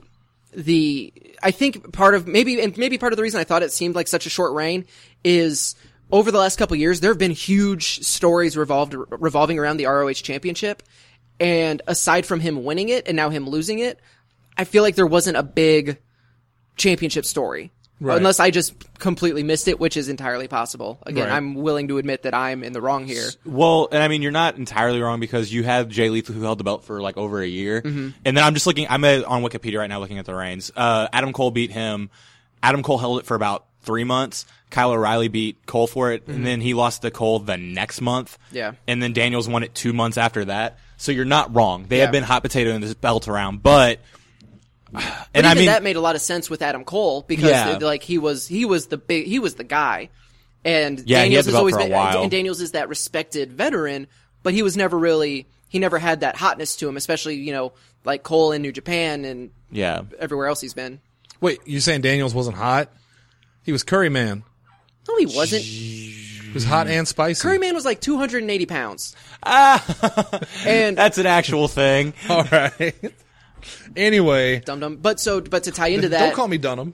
I think part of maybe part of the reason I thought it seemed like such a short reign is over the last couple of years there have been huge stories revolving around the ROH Championship, and aside from him winning it and now him losing it, I feel like there wasn't a big championship story. Right. Unless I just completely missed it, which is entirely possible. Again, Right. I'm willing to admit that I'm in the wrong here. Well, and I mean, you're not entirely wrong because you have Jay Lethal who held the belt for like over a year. Mm-hmm. And then I'm just looking, I'm on Wikipedia right now looking at the reigns. Adam Cole beat him. Adam Cole held it for about 3 months. Kyle O'Reilly beat Cole for it. And then he lost to Cole the next month. Yeah. And then Daniels won it 2 months after that. So you're not wrong. They Yeah. have been hot potato in this belt around, but But and I even mean, that made a lot of sense with Adam Cole because Yeah. like he was the guy, and Yeah, he Daniels had the has belt always for a been, while. and Daniels is that respected veteran, but he never had that hotness to him, especially like Cole in New Japan and yeah. everywhere else he's been. Wait, you saying Daniels wasn't hot? He was Curry Man. No, he wasn't. He was hot and spicy. Curry Man was like 280 pounds, and That's an actual thing. All right. Anyway, dum-dum. But to tie into that, don't call me Dunham.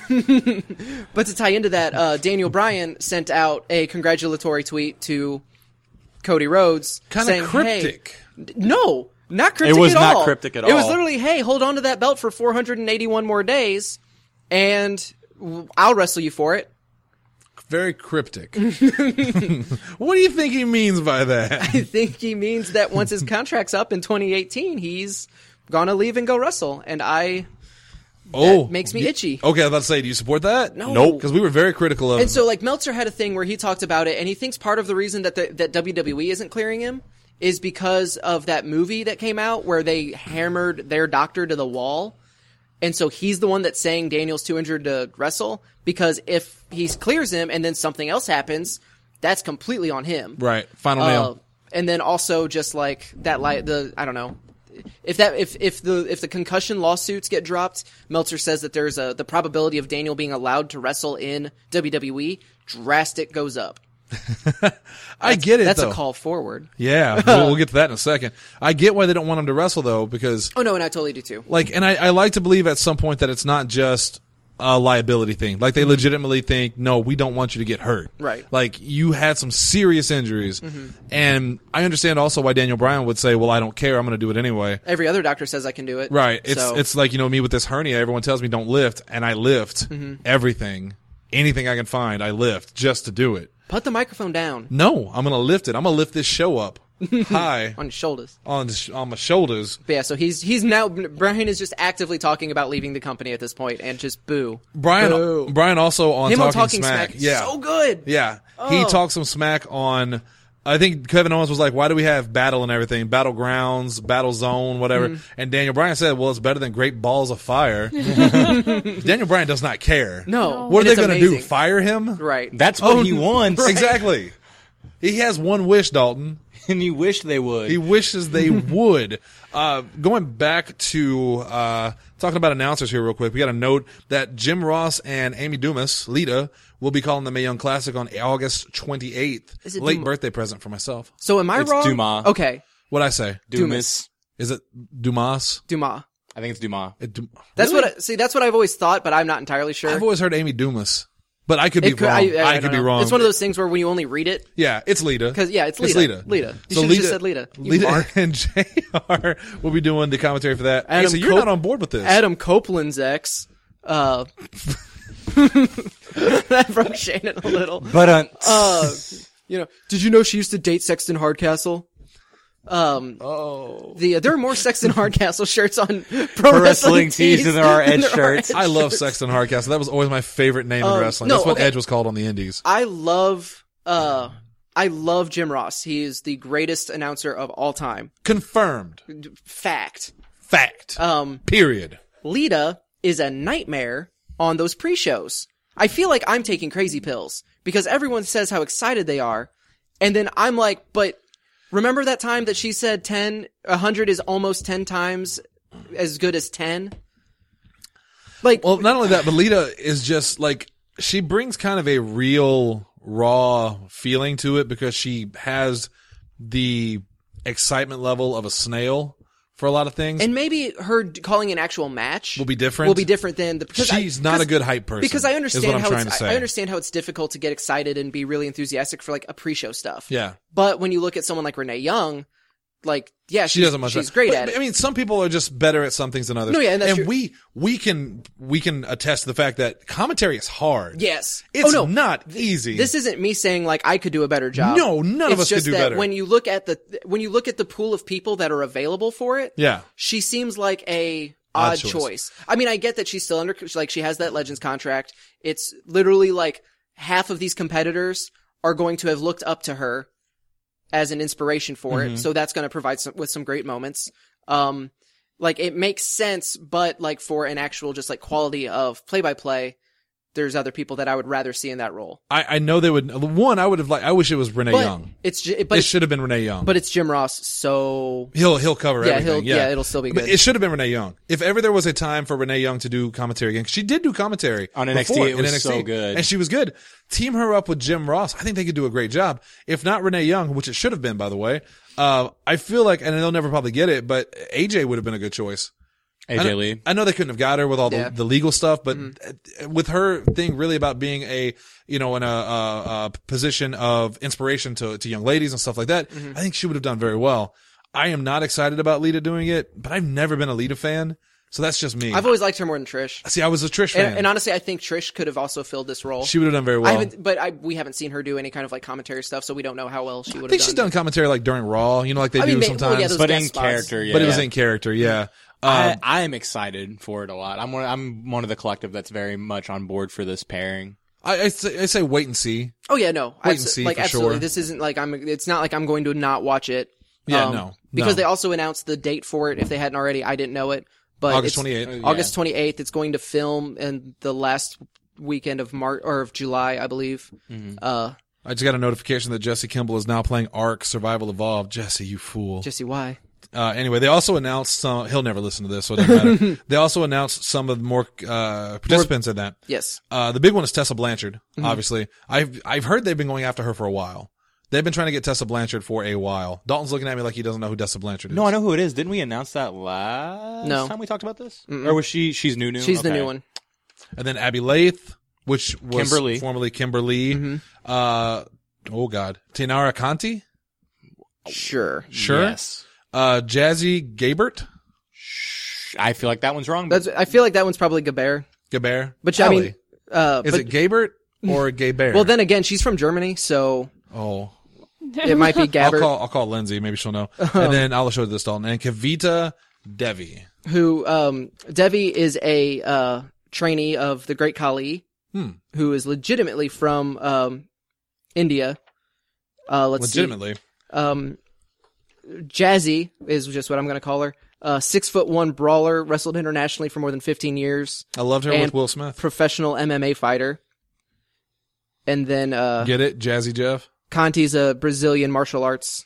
But to tie into that, Daniel Bryan sent out a congratulatory tweet to Cody Rhodes, Kind saying, of cryptic. Hey, no, not cryptic. It was at not all. cryptic at It was all. literally, hey, hold on to that belt for 481 more days, and I'll wrestle you for it. Very cryptic. What do you think he means by that? I think he means that once his contract's up in 2018, he's gonna leave and go wrestle, and that makes me itchy. Okay, I was about to say, do you support that? No. Nope. Because we were very critical of And so, like, Meltzer had a thing where he talked about it, and he thinks part of the reason that that WWE isn't clearing him is because of that movie that came out where they hammered their doctor to the wall. And so he's the one that's saying Daniel's too injured to wrestle, because if he clears him and then something else happens, that's completely on him. Right. Final nail. And then also just like that, I don't know. If the concussion lawsuits get dropped, Meltzer says that there's the probability of Daniel being allowed to wrestle in WWE drastic goes up. I get it, That's though. a call forward. Yeah, we'll get to that in a second. I get why they don't want him to wrestle, though, because, Oh no, and I totally do too. like, and I like to believe at some point that it's not just a liability thing. Like, they legitimately think, no, we don't want you to get hurt. Right. Like, you had some serious injuries. And I understand also why Daniel Bryan would say, well, I don't care, I'm going to do it anyway. Every other doctor says I can do it. Right. So- It's like, me with this hernia, everyone tells me don't lift, and I lift everything. Anything I can find, I lift just to do it. Put the microphone down. No, I'm going to lift it. I'm going to lift this show up. high on his shoulders. on my shoulders. But yeah, so he's now Brian is just actively talking about leaving the company at this point, and just boo. Boo. Brian also on Him Talking, on Talking Smack. Smack, Yeah. so good. Yeah. He talked some smack on, I think Kevin Owens was like, why do we have battle and everything? Battlegrounds, battle zone, whatever. Mm-hmm. And Daniel Bryan said, well, it's better than Great Balls of Fire. Daniel Bryan does not care. No. What are And they it's going to do? amazing. Fire him? Right. That's what he wants. Exactly. He has one wish, Dalton. And you wish they would. He wishes they would. Going back to talking about announcers here real quick, we got a note that Jim Ross and Amy Dumas, Lita, will be calling the Mae Young Classic on August 28th. Is it Late Dumas? birthday present for myself. So am I It's wrong? Dumas. Okay. What'd I say? Dumas. Is it Dumas? Dumas. I think it's Dumas. That's Really? that's what I've always thought, but I'm not entirely sure. I've always heard Amy Dumas, but I could be wrong. I could don't be know. wrong. It's one of those things where when you only read it, Yeah, it's Lita. because it's Lita. Lita. You should have just said Lita. You Lita mark. and JR will be doing the commentary for that. Hey, Adam so you're not on board with this. Adam Copeland's ex. That broke Shannon a little. But Did you know she used to date Sexton Hardcastle? There are more Sexton Hardcastle shirts on Pro Wrestling Tees than there are Edge shirts. I love Sexton Hardcastle. That was always my favorite name in wrestling. no, That's what okay. Edge was called on the Indies. I love Jim Ross. He is the greatest announcer of all time. Confirmed. Fact. Fact. Period. Lita is a nightmare on those pre-shows. I feel like I'm taking crazy pills because everyone says how excited they are. And then I'm like, but remember that time that she said 100 is almost 10 times as good as 10? Like, Well, not only that, but Lita is just like, she brings kind of a real raw feeling to it because she has the excitement level of a snail for a lot of things. and maybe her calling an actual match Will be different? Will be different than the because She's not a good hype person. Because I is understand what I'm how trying it's to say. I understand how it's difficult to get excited and be really enthusiastic for like a pre-show stuff. Yeah. But when you look at someone like Renee Young, like She doesn't much. she's great But, at it. I mean, some people are just better at some things than others. No, yeah, and that's true. we can attest to the fact that commentary is hard. Yes. It's oh, no. not easy. This isn't me saying like I could do a better job. No, none of It's us could just do that better. When you look at the pool of people that are available for it, Yeah. she seems like a Odd odd choice. choice. I mean, I get that she's still under like she has that Legends contract. It's literally like half of these competitors are going to have looked up to her as an inspiration for Mm-hmm. it. So that's going to provide with some great moments. Like it makes sense, but like for an actual just like quality of play-by-play, there's other people that I would rather see in that role. I know they would. One, I would have I wish it was Renee But Young. it It should have been Renee Young. but it's Jim Ross, so He'll cover everything. Yeah, it'll still be But good. it should have been Renee Young. If ever there was a time for Renee Young to do commentary again, 'cause she did do commentary On NXT, before, it was in NXT, so good. and she was good. Team her up with Jim Ross. I think they could do a great job. If not Renee Young, which it should have been, by the way. I feel like, and they'll never probably get it, but AJ would have been a good choice. AJ Lee. I know they couldn't have got her with all Yeah. the legal stuff, but with her thing really about being in a position of inspiration to young ladies and stuff like that, I think she would have done very well. I am not excited about Lita doing it, but I've never been a Lita fan, so that's just me. I've always liked her more than Trish. See, I was a Trish fan. And honestly, I think Trish could have also filled this role. She would have done very well. We haven't seen her do any kind of like commentary stuff, so we don't know how well she would have I think done. she's done commentary like during Raw, like they I do mean, sometimes. those But guest in spots. character, yeah. But it was in character, yeah. I am excited for it a lot. I'm one of the collective that's very much on board for this pairing. I say wait and see. Oh yeah, no. Wait and see like for absolutely. sure. This isn't like it's not like I'm going to not watch it. Yeah, no. Because they also announced the date for it. If they hadn't already, I didn't know it. But August it's 28th. August 28th. It's going to film in the last weekend of March or of July, I believe. I just got a notification that Jesse Kimball is now playing Ark Survival Evolved. Jesse, you fool. Jesse, why? Anyway, they also announced some. He'll never listen to this, so it doesn't matter. They also announced some of the more participants in that. Yes. The big one is Tessa Blanchard. Mm-hmm. Obviously, I've heard they've been going after her for a while. They've been trying to get Tessa Blanchard for a while. Dalton's looking at me like he doesn't know who Tessa Blanchard is. No, I know who it is. Didn't we announce that last time we talked about this? Or was she's new? She's the Okay. new one. And then Abby Lath, which was Kimberly. formerly Kimberly. Mm-hmm. Oh God, Tainara Conti. Sure. Sure. Yes. Jazzy Gabert. I feel like that one's wrong. I feel like that one's probably Gabert. Gabert. But I mean, is it Gabert or Gabert? well, then again, she's from Germany, so Oh. It might be Gabbert, I'll call Lindsay. Maybe she'll know. And then I'll show this Dalton. And Kavita Devi. who Devi is a trainee of the Great Khali, who is legitimately from India. Legitimately. See. Jazzy is just what I'm going to call her. 6'1" brawler, wrestled internationally for more than 15 years. I loved her and with Will Smith. Professional MMA fighter. And then Get it? Jazzy Jeff? Conti's a Brazilian martial arts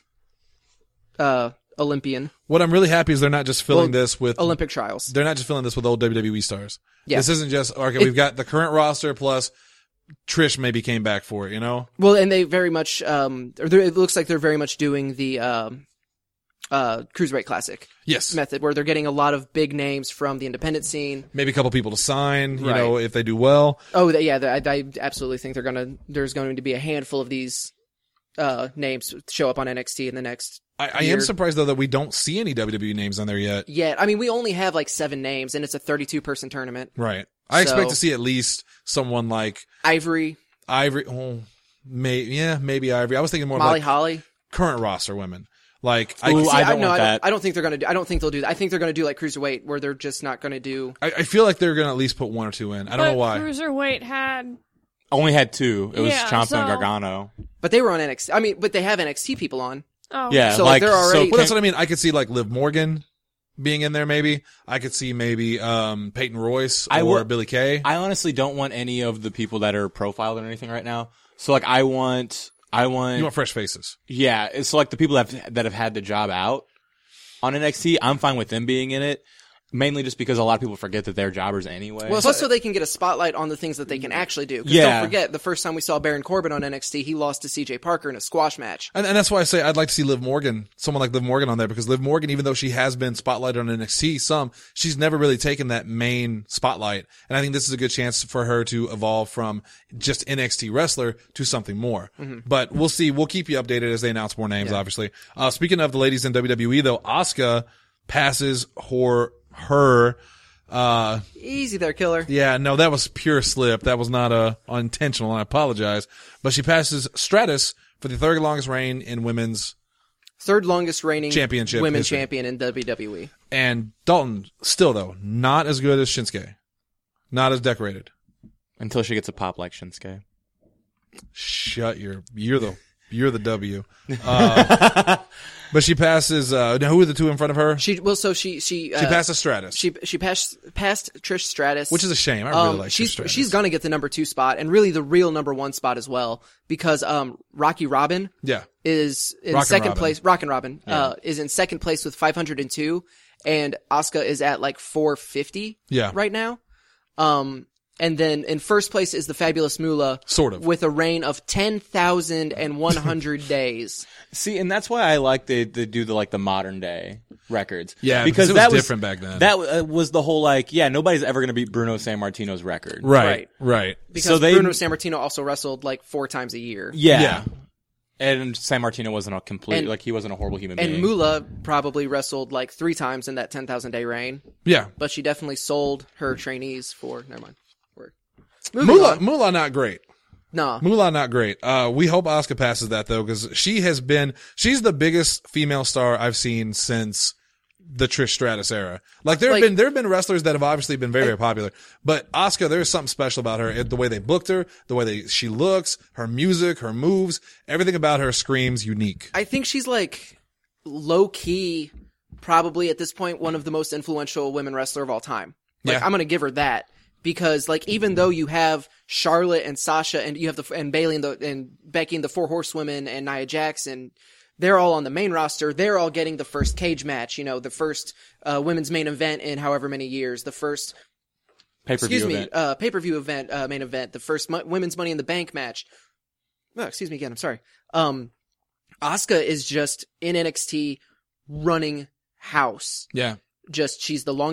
Olympian. What I'm really happy is they're not just filling this with Olympic trials. They're not just filling this with old WWE stars. Yeah. This isn't just okay. We've got the current roster plus Trish maybe came back for it. You know. Well, and they very much it looks like they're very much doing the Cruiserweight Classic Yes. method, where they're getting a lot of big names from the independent scene. Maybe a couple people to sign. You Right. know, if they do well. Oh, I absolutely think there's going to be a handful of these names show up on NXT in the next. I year. am surprised though that we don't see any WWE names on there yet. Yet, I mean, we only have like 7 names, and it's a 32-person tournament. Right. I expect So- to see at least someone like Ivory, Ivory. Oh, maybe Ivory. I was thinking more Molly of like Holly. current roster women. Like Ooh, See, I don't want that. I don't think they're gonna do. I don't think they'll do that. I think they're gonna do like Cruiserweight, where they're just not gonna do. I feel like they're gonna at least put 1 or 2 in. I don't know why. Cruiserweight had Only had 2. It was Yeah, Ciampa so- and Gargano. But they were on NXT. I mean, but they have NXT people on. Yeah, So, like, they're already- Well, that's what I mean. I could see like Liv Morgan being in there. Maybe I could see maybe Peyton Royce or Billy Kay. I honestly don't want any of the people that are profiled or anything right now. So like, I want, You want fresh faces. yeah. It's like the people that have had the job out on NXT. I'm fine with them being in it. Mainly just because a lot of people forget that they're jobbers anyway. Well, plus so they can get a spotlight on the things that they can actually do. 'Cause Yeah. don't forget, the first time we saw Baron Corbin on NXT, he lost to CJ Parker in a squash match. And that's why I say I'd like to see Liv Morgan, someone like Liv Morgan on there, because Liv Morgan, even though she has been spotlighted on NXT she's never really taken that main spotlight. And I think this is a good chance for her to evolve from just NXT wrestler to something more. But we'll see. We'll keep you updated as they announce more names, obviously. Speaking of the ladies in WWE though, Asuka passes her Easy there, killer. yeah, no, that was pure slip. That was not unintentional, and I apologize. But she passes Stratus for the third longest reign in women's. Third longest reigning Championship women history. champion in WWE. And Dalton, still though, not as good as Shinsuke. Not as decorated. until she gets a pop like Shinsuke. You're the W. But she passes, now who are the two in front of her? She passes Stratus. She passed Trish Stratus, which is a shame. I really like Trish Stratus. She's gonna get the number 2 spot, and really the real number 1 spot as well, because Rocky Robin Yeah. is in Rockin' second Robin. place. Rockin' Robin is in second place with 502, and Asuka is at like 450 Yeah. right now. And then in first place is the Fabulous Moolah, Sort of. with a reign of 10,100 days. See, and that's why I like they do the modern day records. Yeah, because it was different back then. That was the whole nobody's ever going to beat Bruno Sammartino's record. Right. Because So they- Bruno Sammartino also wrestled like 4 times a year. Yeah. Yeah. And Sammartino wasn't a complete, And- he wasn't a horrible human And being. Moolah probably wrestled like 3 times in that 10,000 day reign, Yeah. but she definitely sold her trainees for. Never mind. Moving on. Moolah not great. No. Moolah not great. We hope Asuka passes that though, because she's the biggest female star I've seen since the Trish Stratus era. Like there have been wrestlers that have obviously been very, very popular, but Asuka, there's something special about her. The way they booked her, the way she looks, her music, her moves, everything about her screams unique. I think she's like low key, probably at this point, one of the most influential women wrestler of all time. Like Yeah. I'm going to give her that. Because like even though you have Charlotte and Sasha and you have and Bayley and Becky and the 4 Horsewomen and Nia Jax, and they're all on the main roster, they're all getting the first cage match, the first women's main event in however many years, the first Pay-per-view event. pay-per-view event, main event, the first women's Money in the Bank match. Oh, excuse me again, I'm sorry. Asuka is just in NXT running house. Yeah. She is now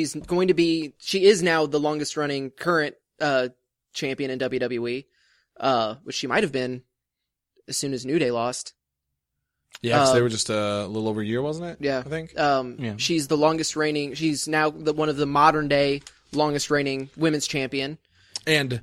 the longest running current champion in WWE, which she might have been as soon as New Day lost. Yeah. 'Cause they were just a little over a year, wasn't it? Yeah. I think. Yeah. She's the longest reigning, she's now one of the modern day longest reigning women's champion. And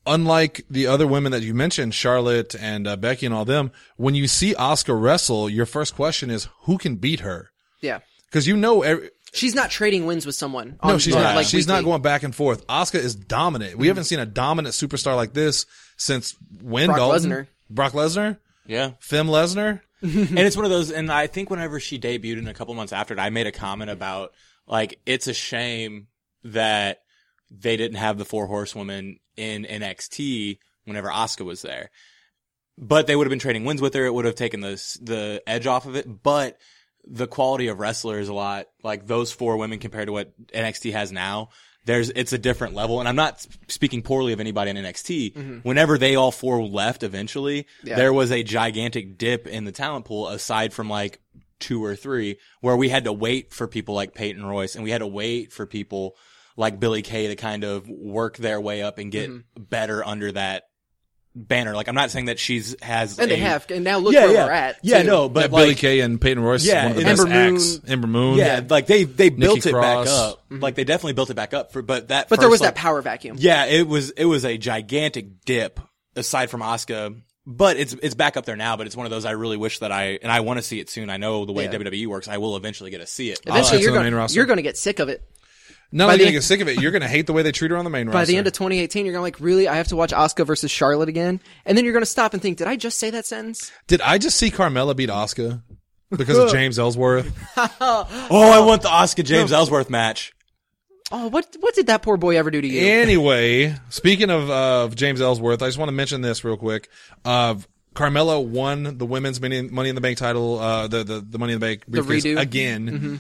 unlike the other women that you mentioned, Charlotte and Becky and all them, when you see Asuka wrestle, your first question is who can beat her? Yeah. Because She's not trading wins with someone. no, she's not. Like She's not weekly. going back and forth. Asuka is dominant. We haven't seen a dominant superstar like this since when? Brock Dalton? Lesnar. Brock Lesnar? Yeah. Fem Lesnar? And it's one of those, and I think whenever she debuted and a couple months after it, I made a comment about, like, it's a shame that they didn't have the 4 horsewomen in NXT whenever Asuka was there. But they would have been trading wins with her. It would have taken the edge off of it. But the quality of wrestler is a lot, like those 4 women compared to what NXT has now. It's a different level. And I'm not speaking poorly of anybody in NXT. Whenever they all 4 left eventually, there was a gigantic dip in the talent pool aside from like 2 or 3 where we had to wait for people like Peyton Royce and we had to wait for people like Billie Kay to kind of work their way up and get better under that banner. Like, I'm not saying that And they have. And now look where we're at. Yeah, too. no, but Billie like, Kay and Peyton Royce is one of the best Ember Moon. acts. Ember Moon. yeah, like they built it Cross. back up. Like they definitely built it back up but But first, there was like, that power vacuum. yeah, it was a gigantic dip aside from Asuka. But it's back up there now, but it's one of those I really wish that I want to see it soon. I know the way WWE works, I will eventually get to see it. Eventually, to the main roster. you're going to get sick of it. No, By you're the going to end- get sick of it. You're going to hate the way they treat her on the main roster. By the end of 2018, you're going to like, really? I have to watch Asuka versus Charlotte again? And then you're going to stop and think, did I just say that sentence? Did I just see Carmella beat Asuka because of James Ellsworth? Oh, I want the Asuka James Ellsworth match. Oh, what did that poor boy ever do to you? Anyway, speaking of James Ellsworth, I just want to mention this real quick. Carmella won the women's Money in the Bank title, the Money in the Bank briefcase redo. again.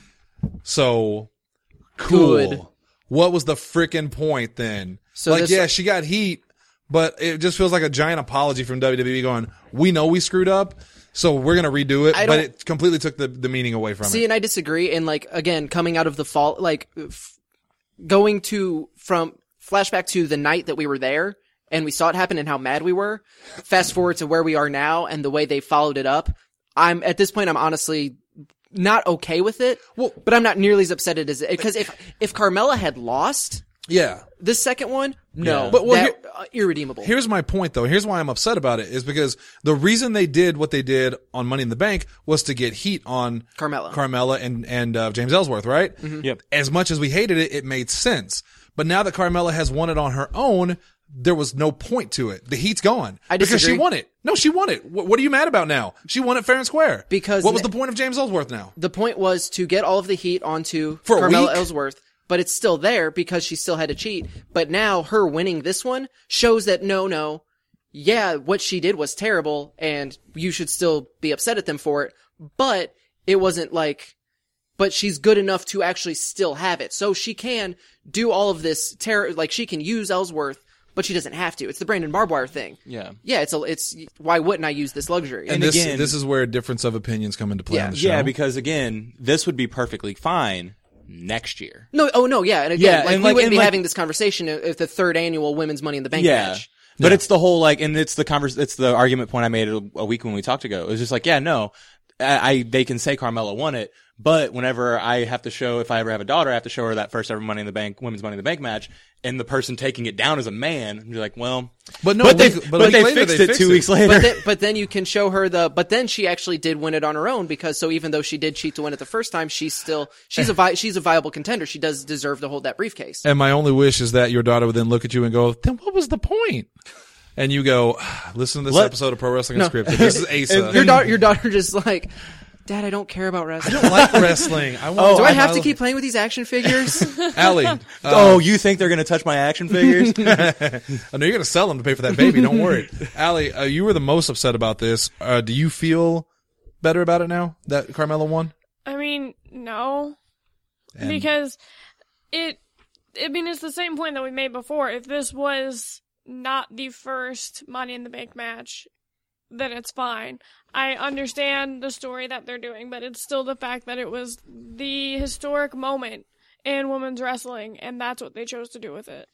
So cool. Good. What was the frickin' point then? So like, this- yeah, she got heat, but it just feels like a giant apology from WWE going, we know we screwed up, so we're gonna redo it, I but don't- it completely took the meaning away from See, it. and I disagree. And like, again, coming out of the fall, like, going from flashback to the night that we were there and we saw it happen and how mad we were, fast forward to where we are now and the way they followed it up. At this point, I'm honestly not okay with it. Well- but I'm not nearly as upset as it, because if Carmella had lost Yeah. this second one, no, Yeah. But, well, irredeemable. Here's my point, though. Here's why I'm upset about it, is because the reason they did what they did on Money in the Bank was to get heat on Carmella. and James Ellsworth, right? Yep. As much as we hated it, it made sense. But now that Carmella has won it on her own, there was no point to it. The heat's gone. I Because she disagree. won it. No, she won it. What are you mad about now? She won it fair and square. Because what was the point of James Ellsworth now? The point was to get all of the heat onto For a Carmella week? Ellsworth, but it's still there because she still had to cheat. But now her winning this one shows that no, yeah, what she did was terrible and you should still be upset at them for it, but it wasn't like, but she's good enough to actually still have it. So she can do all of this like she can use Ellsworth, but she doesn't have to. It's the Brandon Barbed Wire thing. Yeah. Yeah, it's why wouldn't I use this luxury? And again- this is where difference of opinions come into play Yeah. on the show. Yeah, because again, this would be perfectly fine next year. No, yeah, and again, Yeah, like and we like- wouldn't and be like- having this conversation if the 3rd annual Women's Money in the Bank Yeah. match. But it's the whole, like, and it's the it's the argument point I made a week when we talked ago. It was just like, yeah, no, they can say Carmella won it, but whenever I have to show, if I ever have a daughter, I have to show her that first ever Money in the Bank, Women's Money in the Bank match, and the person taking it down is a man, and you're like, well, But no, but they a week later, fixed they it fixed 2 weeks later. But then you can show her but then she actually did win it on her own because so even though she did cheat to win it the first time, she's a viable contender. She does deserve to hold that briefcase. And my only wish is that your daughter would then look at you and go, then what was the point? And you go, listen to this episode of Pro Wrestling Unscripted. This is Asa. Your daughter just like, Dad, I don't care about wrestling. I don't like wrestling. Do I have to keep playing with these action figures? Allie, Oh, you think they're going to touch my action figures? I know you're going to sell them to pay for that baby. Don't worry. Allie, you were the most upset about this. Do you feel better about it now that Carmella won? I mean, no. And- Because it's the same point that we made before. If this was not the first Money in the Bank match, then it's fine. I understand the story that they're doing, but it's still the fact that it was the historic moment in women's wrestling, and that's what they chose to do with it.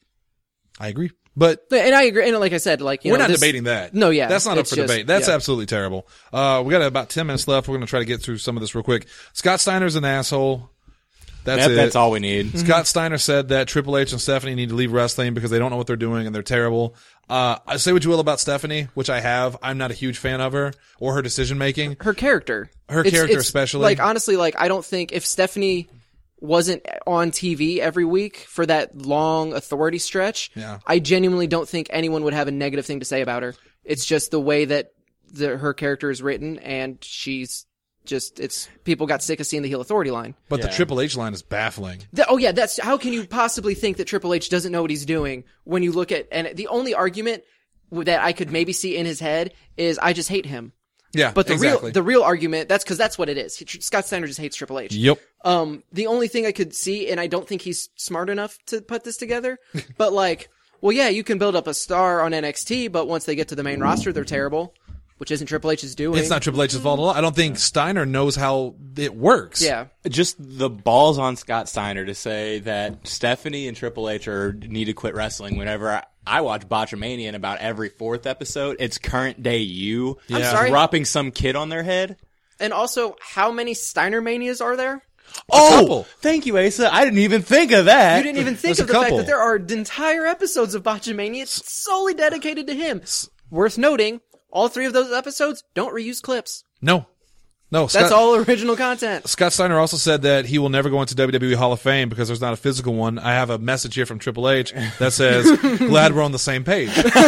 I agree. But And I agree. And like I said, like, we're not debating that. No, yeah. That's not up it's for just- debate. That's yeah. absolutely terrible. We got about 10 minutes left. We're going to try to get through some of this real quick. Scott Steiner's an asshole. That's it. That's all we need. Scott Steiner said that Triple H and Stephanie need to leave wrestling because they don't know what they're doing and they're terrible. I say what you will about Stephanie, which I have. I'm not a huge fan of her or her decision making. Her character. Her character especially. Like, honestly, like, I don't think if Stephanie wasn't on TV every week for that long authority stretch, Yeah. I genuinely don't think anyone would have a negative thing to say about her. It's just the way that her character is written, and she's just, people got sick of seeing the heel authority line. But the Triple H line is baffling. That's, how can you possibly think that Triple H doesn't know what he's doing when you look at, and the only argument that I could maybe see in his head is, I just hate him. Yeah, But exactly. the real argument, that's what it is. Scott Steiner just hates Triple H. Yep. The only thing I could see, and I don't think he's smart enough to put this together, but like, well, yeah, you can build up a star on NXT, but once they get to the main roster, they're terrible, which isn't Triple H's doing. It's not Triple H's fault at all. I don't think Steiner knows how it works. Yeah. Just the balls on Scott Steiner to say that Stephanie and Triple H need to quit wrestling. Whenever I watch Botchamania in about every fourth episode, it's current day I'm sorry? dropping some kid on their head. And also, how many Steiner Manias are there? Couple. Thank you, Asa. I didn't even think of that. You didn't even think There's of a the fact couple. that there are entire episodes of Botchamania solely dedicated to him. Worth noting, all 3 of those episodes don't reuse clips. No. That's all original content. Scott Steiner also said that he will never go into WWE Hall of Fame because there's not a physical one. I have a message here from Triple H that says, glad we're on the same page.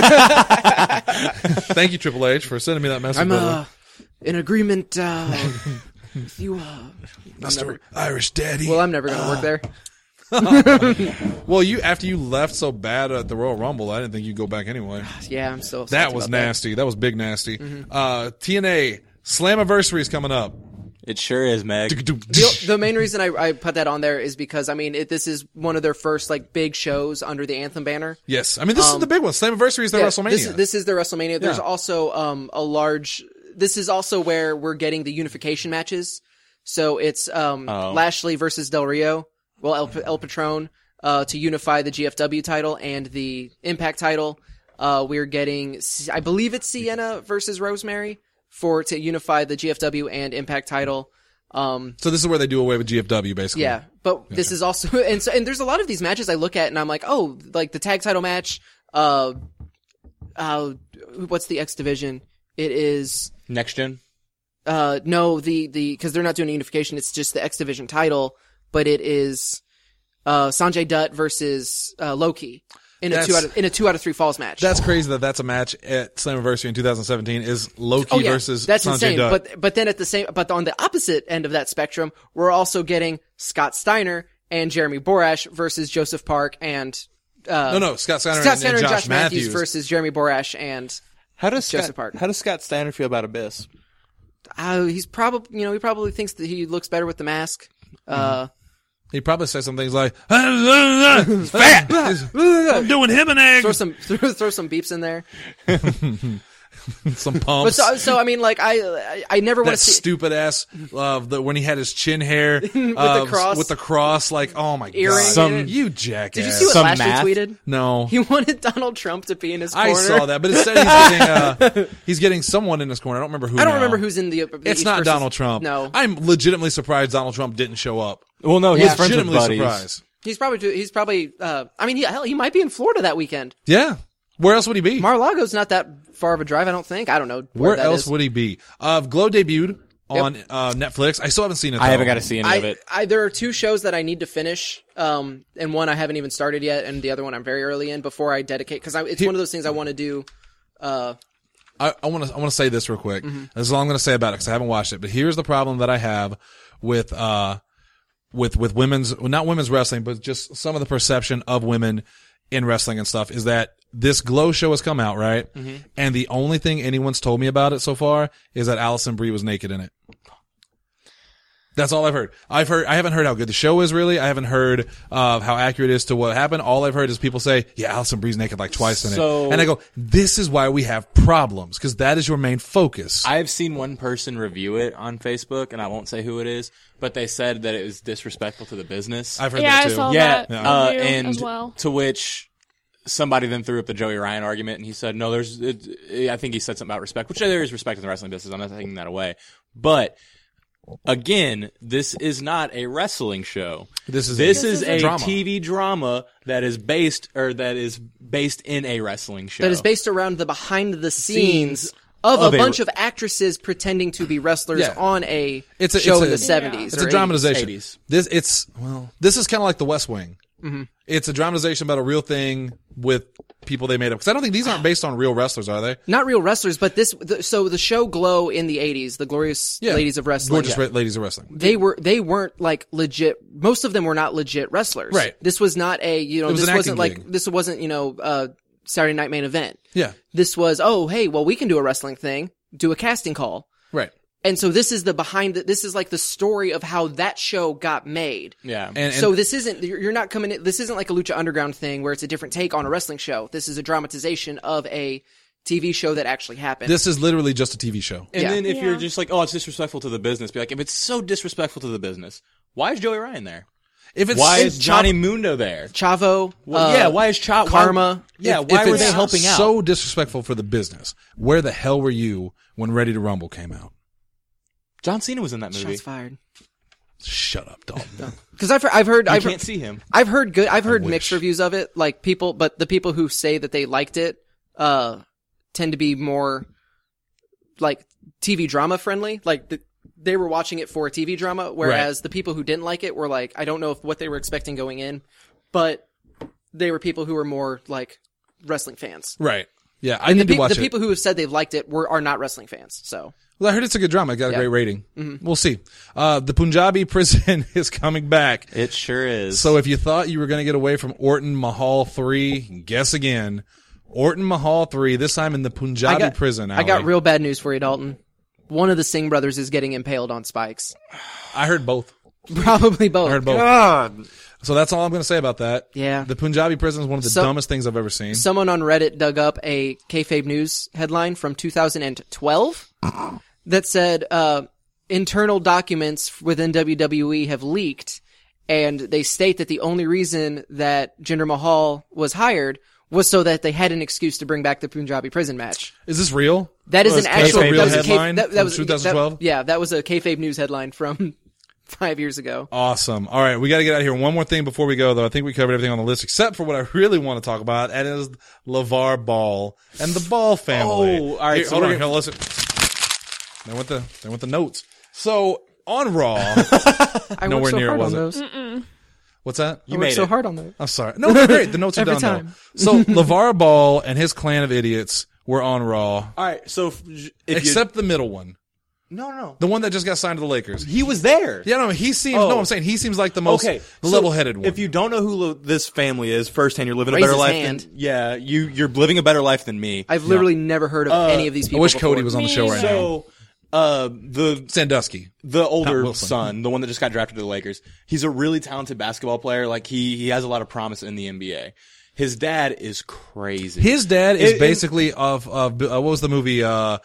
Thank you, Triple H, for sending me that message. I'm in agreement with you. Mr. Irish Daddy. Well, I'm never going to work there. Well, after you left so bad at the Royal Rumble, I didn't think you'd go back anyway. Yeah, I'm still. That salty was about nasty. That was big nasty. Mm-hmm. TNA Slammiversary is coming up. It sure is, Meg. The main reason I put that on there is because, I mean, this is one of their first, like, big shows under the Anthem banner. Yes. I mean, this is the big one. Slammiversary is their Yeah, WrestleMania. This is their WrestleMania. There's Yeah. also this is also where we're getting the unification matches. So it's Lashley versus Del Rio, well, El Patron, to unify the GFW title and the Impact title. We're getting, I believe it's Sienna versus Rosemary to unify the GFW and Impact title. So this is where they do away with GFW, basically. Yeah, but this is also, and there's a lot of these matches I look at and I'm like, oh, like the tag title match, what's the X division? It is, Next Gen? no, cause they're not doing a unification, it's just the X division title, but it is, Sanjay Dutt versus, Loki in a 2 out of 3 falls match. That's crazy that's a match at Slammiversary in 2017 is Loki versus that's Sanjay insane. Dutt. But then but on the opposite end of that spectrum, we're also getting Scott Steiner and Jeremy Borash versus Joseph Park and No, Scott Steiner and Josh Matthews versus Jeremy Borash and How does Joseph Park. How does Scott Steiner feel about Abyss? he's probably he probably thinks that he looks better with the mask. He probably says some things like, fat! I'm doing him an egg! Throw some beeps in there. Some But pumps. so I mean, like I never want That to see. stupid ass, when he had his chin hair, with the cross. like, oh my Earring god. in it. You jackass. Did you see what Some Lashley math? tweeted? No. He wanted Donald Trump to be in his corner. I saw that, but instead he's getting someone in his corner. I don't remember who. I don't now. remember who's in the. It's each not person's- Donald Trump. No, I'm legitimately surprised Donald Trump didn't show up. Well, no, he's friends with Legitimately buddies. surprised. he's probably. I mean, he might be in Florida that weekend. Yeah. Where else would he be? Mar-a-Lago's not that far of a drive, I don't think. I don't know Where that else is. would he be? Glow debuted on Netflix. I still haven't seen it. I though. haven't got to see any of it. There are 2 shows that I need to finish, and one I haven't even started yet, and the other one I'm very early in before I dedicate, because it's one of those things I want to do. I want to say this real quick. Mm-hmm. This is all I'm going to say about it because I haven't watched it. But here's the problem that I have with women's, well, not women's wrestling, but just some of the perception of women in wrestling and stuff is that this Glow show has come out, right? Mm-hmm. And the only thing anyone's told me about it so far is that Allison Brie was naked in it. That's all I've heard. I haven't heard how good the show is really. I haven't heard how accurate it is to what happened. All I've heard is people say, yeah, Allison Brie's naked like twice in So- it. And I go, this is why we have problems, because that is your main focus. I've seen one person review it on Facebook, and I won't say who it is, but they said that it was disrespectful to the business. I've heard Yeah, that I too. saw Yeah, that review and as well. to which somebody then threw up the Joey Ryan argument, and he said, no, I think he said something about respect, which there is respect in the wrestling business. I'm not taking that away. But again, this is not a wrestling show. This is a drama. TV drama that is based in a wrestling show. That is based around the behind the scenes of a bunch of actresses pretending to be wrestlers on a show in the 70s. It's a 80s. dramatization. 80s. This is kind of like The West Wing. Mm-hmm. It's a dramatization about a real thing with people they made up. Because I don't think these aren't based on real wrestlers, are they? Not real wrestlers, but so the show Glow in the 80s, the Glorious Ladies of Wrestling. Gorgeous Ladies of Wrestling. They weren't like legit. Most of them were not legit wrestlers. Right. This was not this wasn't gig. this wasn't, Saturday Night Main Event. Yeah. This was, hey, well, we can do a wrestling thing, do a casting call. Right. And so this is this is like the story of how that show got made. Yeah. And So this isn't, you're not coming in, this isn't like a Lucha Underground thing where it's a different take on a wrestling show. This is a dramatization of a TV show that actually happened. this is literally just a TV show. And then if Yeah. you're just like, oh, it's disrespectful to the business, be like, if it's so disrespectful to the business, why is Joey Ryan there? If it's Why is Johnny Mundo there? Chavo, Why is Karma. Why if were it's they helping out? so disrespectful for the business, where the hell were you when Ready to Rumble came out? John Cena was in that movie. Shots fired. Shut up, Dalton. Because I've heard I can't see him. I've heard mixed wish. reviews of it. Like but the people who say that they liked it, tend to be more like TV drama friendly. Like they were watching it for a TV drama, whereas the people who didn't like it were like, I don't know what they were expecting going in, but they were people who were more like wrestling fans. Right. Yeah, I need to watch the it. people who have said they've liked it are not wrestling fans. So Well, I heard it's a good drama. It got a great rating. Mm-hmm. We'll see. The Punjabi prison is coming back. It sure is. So if you thought you were going to get away from Orton Mahal 3, guess again. Orton Mahal 3, this time in the Punjabi prison. I got real bad news for you, Dalton. One of the Singh brothers is getting impaled on spikes. I heard both. Probably both. I heard both. God. So that's all I'm going to say about that. Yeah. The Punjabi prison is one of the dumbest things I've ever seen. Someone on Reddit dug up a kayfabe news headline from 2012 that said, internal documents within WWE have leaked, and they state that the only reason that Jinder Mahal was hired was so that they had an excuse to bring back the Punjabi prison match. Is this real? That is an actual a real that was a headline that from was 2012? that was a kayfabe news headline from 5 years ago. Awesome. All right, we got to get out of here. One more thing before we go, though. I think we covered everything on the list except for what I really want to talk about, and is LeVar Ball and the Ball family. Oh, all right, Here, so hold on. we're Here, listen. They went the notes. So on Raw, I Nowhere worked so near hard it, on was it? those. what's that? I worked so hard on those. I'm sorry. No, they're great. The notes are Every done time. though. So LeVar Ball and his clan of idiots were on Raw, all right, so if except the middle one, no, the one that just got signed to the Lakers. he was there. Yeah, no, he seems. Oh. No, I'm saying he seems like the most Okay, so level-headed one. If you don't know who this family is, firsthand, you're living a Raise better his life hand. than you're living a better life than me. I've literally never heard of any of these I people. wish before. Cody was on the show right now. So, the Sandusky. older Wilson. son, the one that just got drafted to the Lakers, he's a really talented basketball player. Like he has a lot of promise in the NBA. His dad is crazy. His dad is It- basically of what was the movie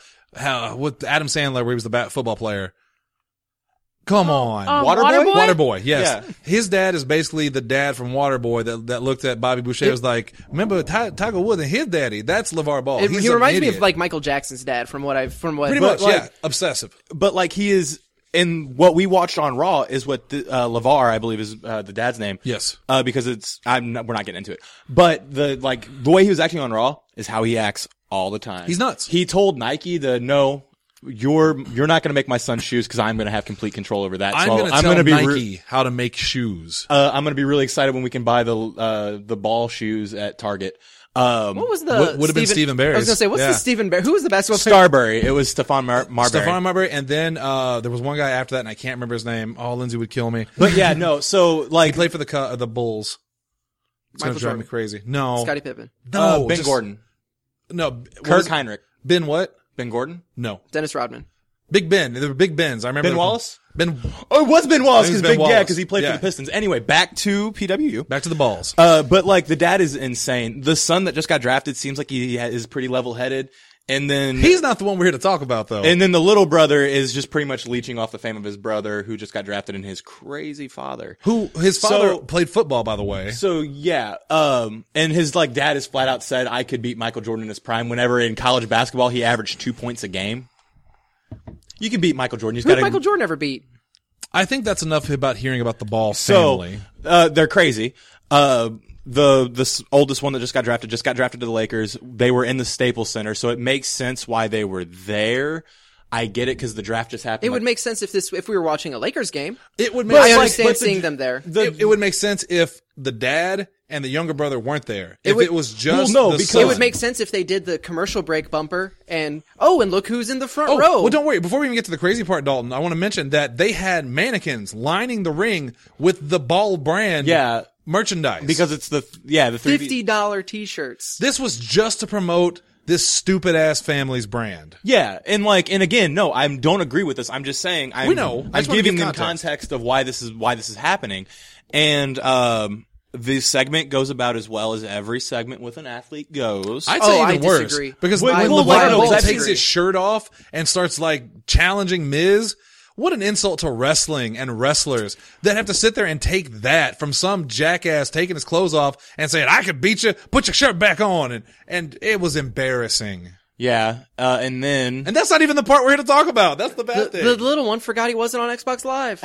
with Adam Sandler where he was the football player. Come on. Waterboy? Waterboy, yes. Yeah. His dad is basically the dad from Waterboy that looked at Bobby Boucher was like, remember Tiger Woods and his daddy? That's LeVar Ball. He's He an reminds me idiot. of like Michael Jackson's dad from what Pretty But, much, like- yeah. Obsessive. But like he is, and what we watched on Raw is what LeVar, I believe, is the dad's name. Yes. Because we're not getting into it. But the way he was acting on Raw is how he acts all the time. He's nuts. He told Nike no, you're not going to make my son's shoes because I'm going to have complete control over that. I'm So going to tell gonna be Nike how to make shoes. I'm going to be really excited when we can buy the ball shoes at Target. what was the Would have been Stephen Barry's. I was gonna say what's Yeah. the Stephen Barry? Who was the basketball player? Starbury. It was Stephon Marbury. Stephon Marbury, and then there was one guy after that, and I can't remember his name. Oh, Lindsay would kill me. But yeah, no. So He like played for the Bulls. It's going Michael to drive Jordan. me crazy. No. Scottie Pippen, No. Ben just- Gordon, No. what Kirk was- Heinrich, Ben what? Ben Gordon, No. Dennis Rodman. Big Ben. There were Big Bens. I remember. Ben Wallace. Ben. Oh, it was Ben Wallace I think because it's Ben Wallace. because he played Yeah. for the Pistons. Anyway, back to PWU. Back to the balls. But like the dad is insane. The son that just got drafted seems like he is pretty level headed. And then He's not the one we're here to talk about, though. and then the little brother is just pretty much leeching off the fame of his brother who just got drafted and his crazy father. Who his father So- played football, by the way. So yeah, and his dad has flat out said I could beat Michael Jordan in his prime. Whenever in college basketball he averaged 2 points a game. You can beat Michael Jordan. You Who just did gotta, Michael Jordan ever beat? I think that's enough about hearing about the Ball So, family. they're crazy. The oldest one that just got drafted to the Lakers. They were in the Staples Center, so it makes sense why they were there. I get it because the draft just happened. It would make sense if we were watching a Lakers game. It would But make I sense. understand but the- seeing them there. It would make sense if the dad and the younger brother weren't there. It If would- it was just Well, no, the because- son. It would make sense if they did the commercial break bumper and look who's in the front Oh, row. well, don't worry. Before we even get to the crazy part, Dalton, I want to mention that they had mannequins lining the ring with the Ball brand Yeah. merchandise. because it's the 3D. $50 t-shirts. this was just to promote this stupid ass family's brand. Yeah, and again, no, I don't agree with this. I'm just saying We know. I I'm just wanna giving give them context of why this is happening. And the segment goes about as well as every segment with an athlete goes. I'd say I even worse disagree. because Wait, when well, LeVar Ball that's- takes his shirt off and starts like challenging Miz. What an insult to wrestling and wrestlers that have to sit there and take that from some jackass taking his clothes off and saying, I could beat you, put your shirt back on. And it was embarrassing. Yeah, and then And that's not even the part we're here to talk about. That's the bad thing. The little one forgot he wasn't on Xbox Live.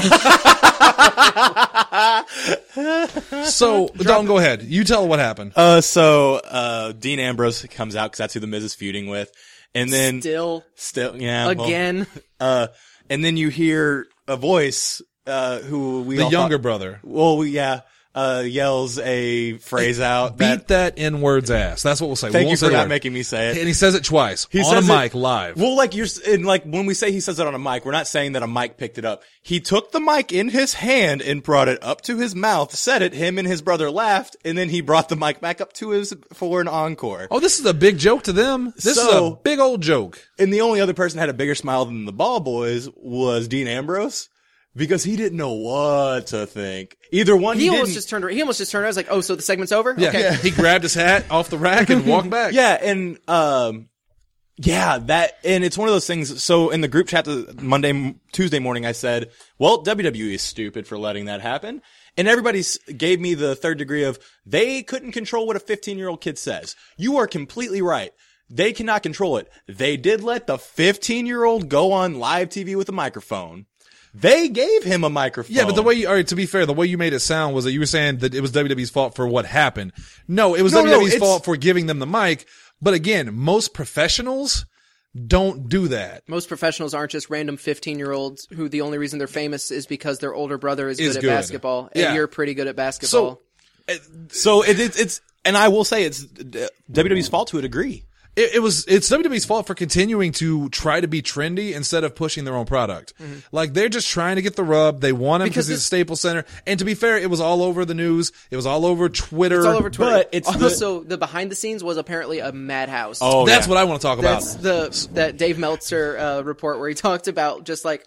So, Dalton, go ahead. You tell what happened. so Dean Ambrose comes out because that's who the Miz is feuding with, and then Still, yeah, well, again. and then you hear a voice who we The all younger thought- brother. Well, yells a phrase out. Beat that N-word's ass. That's what we'll say. Thank we you won't for say the not word. making me say it. And he says it twice He on a says it- mic live. Well, when we say he says it on a mic, we're not saying that a mic picked it up. He took the mic in his hand and brought it up to his mouth, said it, him and his brother laughed, and then he brought the mic back up to his for an encore. Oh, this is a big joke to them. This is a So- big old joke. And the only other person that had a bigger smile than the Ball Boys was Dean Ambrose. Because he didn't know what to think. Either one, He didn't. almost just turned around. I was like, oh, so the segment's over? Yeah. Okay. He grabbed his hat off the rack and walked back. Yeah, and and it's one of those things. So in the group chat Tuesday morning, I said, well, WWE is stupid for letting that happen. And everybody gave me the third degree of they couldn't control what a 15-year-old kid says. You are completely right. They cannot control it. They did let the 15-year-old go on live TV with a microphone. They gave him a microphone. Yeah, but to be fair, the way you made it sound was that you were saying that it was WWE's fault for what happened. No, it was WWE's fault for giving them the mic. But again, most professionals don't do that. Most professionals aren't just random 15-year-olds who the only reason they're famous is because their older brother is good at good. basketball. And Yeah. you're pretty good at basketball. So it's, and I will say it's WWE's fault to a degree. It's WWE's fault for continuing to try to be trendy instead of pushing their own product. Like they're just trying to get the rub. They want him because he's a Staples Center. And to be fair, it was all over the news. It was all over Twitter. It's all over Twitter. But it's also, the behind the scenes was apparently a madhouse. Oh, That's yeah. what I want to talk about. That's that Dave Meltzer report where he talked about just like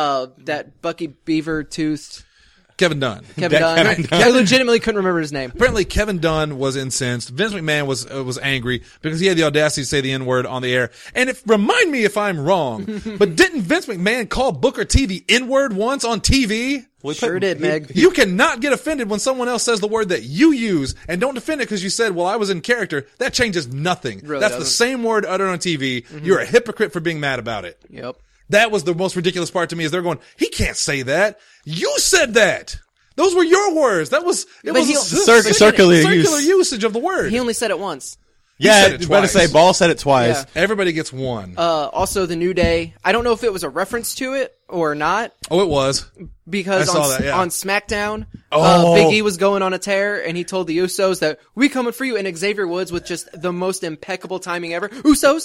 that Bucky Beaver-toothed Kevin Dunn. Kevin Dunn. I legitimately couldn't remember his name. Apparently, Kevin Dunn was incensed. Vince McMahon was angry because he had the audacity to say the N-word on the air. And remind me if I'm wrong, but didn't Vince McMahon call Booker T the N-word once on TV? Sure did, Meg. You cannot get offended when someone else says the word that you use and don't defend it because you said, well, I was in character. That changes nothing. Really That's the doesn't. same word uttered on TV. You're a hypocrite for being mad about it. Yep. That was the most ridiculous part to me is they're going, he can't say that. You said that. Those were your words. That was, it But was he- a circular usage of the word. He only said it once. Yeah, said it I was about to twice. say, Ball said it twice. Yeah. Everybody gets one. Also, the New Day. I don't know if it was a reference to it or not Oh, it was. because I saw that, yeah. on SmackDown, Oh. Big E was going on a tear and he told the Usos that we coming for you, and Xavier Woods with just the most impeccable timing ever. Usos?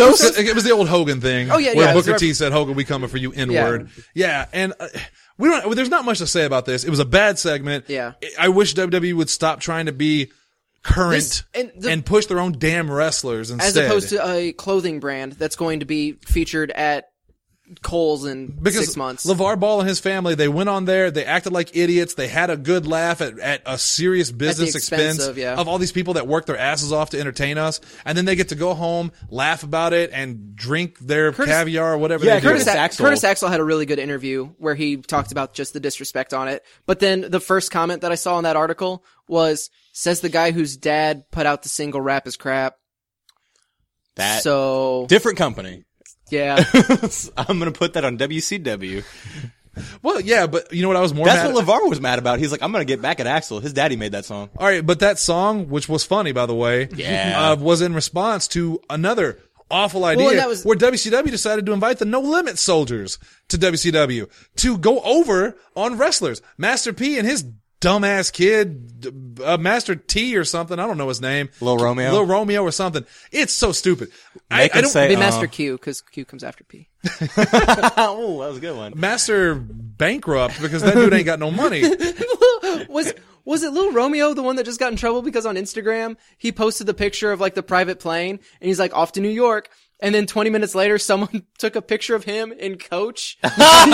It was the old Hogan thing. Oh, yeah, where yeah, it was Booker a T said, "Hogan, we coming for you." N-word. Yeah, and we don't. There's not much to say about this. It was a bad segment. Yeah. I wish WWE would stop trying to be current This- and push their own damn wrestlers instead. As opposed to a clothing brand that's going to be featured at Kohl's in because 6 months. LeVar Ball and his family, they went on there, they acted like idiots, they had a good laugh at a serious business expense of all these people that work their asses off to entertain us, and then they get to go home, laugh about it, and drink their caviar or whatever they do. Curtis Axel had a really good interview where he talked about just the disrespect on it. But then the first comment that I saw in that article was, says the guy whose dad put out the single "Rap is Crap." That So different company. Yeah. I'm gonna put that on WCW. Well, yeah, but you know what I was more That's mad what LeVar was mad about. He's like, I'm gonna get back at Axel. His daddy made that song. All right, but that song, which was funny, by the way, was in response to another awful idea and that was- where WCW decided to invite the No Limit Soldiers to WCW to go over on wrestlers. Master P and his dumbass kid, Master T or something. I don't know his name. Lil Romeo? Lil Romeo or something. It's so stupid. I Make him don't, say, Be Master Q, because Q comes after P. oh, that was a good one. Master Bankrupt because that dude ain't got no money. Was it Lil Romeo, the one that just got in trouble because on Instagram he posted the picture of like the private plane and he's like off to New York, and then 20 minutes later someone took a picture of him in Coach. Like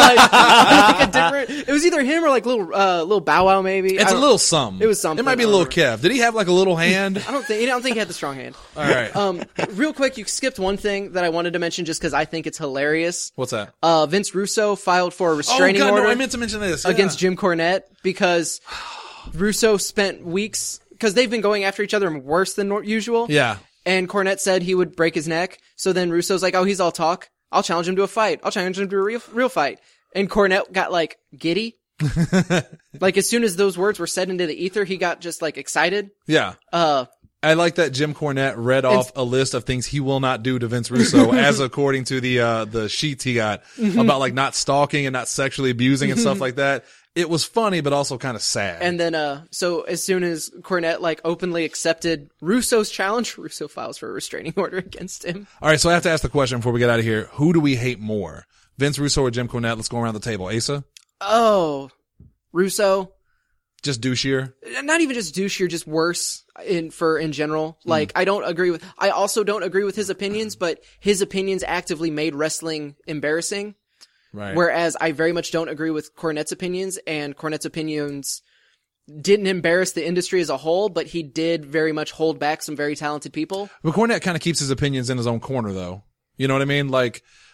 a different. It was either him or like little Bow Wow maybe. It's a little something. It was something. It might be a little Kev. Did he have like a little hand? I don't think he had the strong hand. All right. Real quick, you skipped one thing that I wanted to mention just because I think it's hilarious. What's that? Vince Russo filed for a restraining oh, God, order no, I meant to mention this. against Yeah. Jim Cornette because Russo spent weeks, because they've been going after each other worse than usual. Yeah. And Cornette said he would break his neck. So then Russo's like, oh, he's all talk. I'll challenge him to a fight. I'll challenge him to a real fight. And Cornette got like giddy. Like as soon as those words were said into the ether, he got just like excited. Yeah. I like that Jim Cornette read off a list of things he will not do to Vince Russo, as according to the sheets he got about like not stalking and not sexually abusing and stuff like that. It was funny, but also kind of sad. And then, so as soon as Cornette like openly accepted Russo's challenge, Russo files for a restraining order against him. All right, so I have to ask the question before we get out of here: who do we hate more, Vince Russo or Jim Cornette? Let's go around the table. Asa, Oh, Russo. just douchier. Not even just douchier, just worse in general. Like, I also don't agree with his opinions, but his opinions actively made wrestling embarrassing. Right. Whereas I very much don't agree with Cornette's opinions, and Cornette's opinions didn't embarrass the industry as a whole, but he did very much hold back some very talented people. But Cornette kind of keeps his opinions in his own corner, though. You know what I mean? Do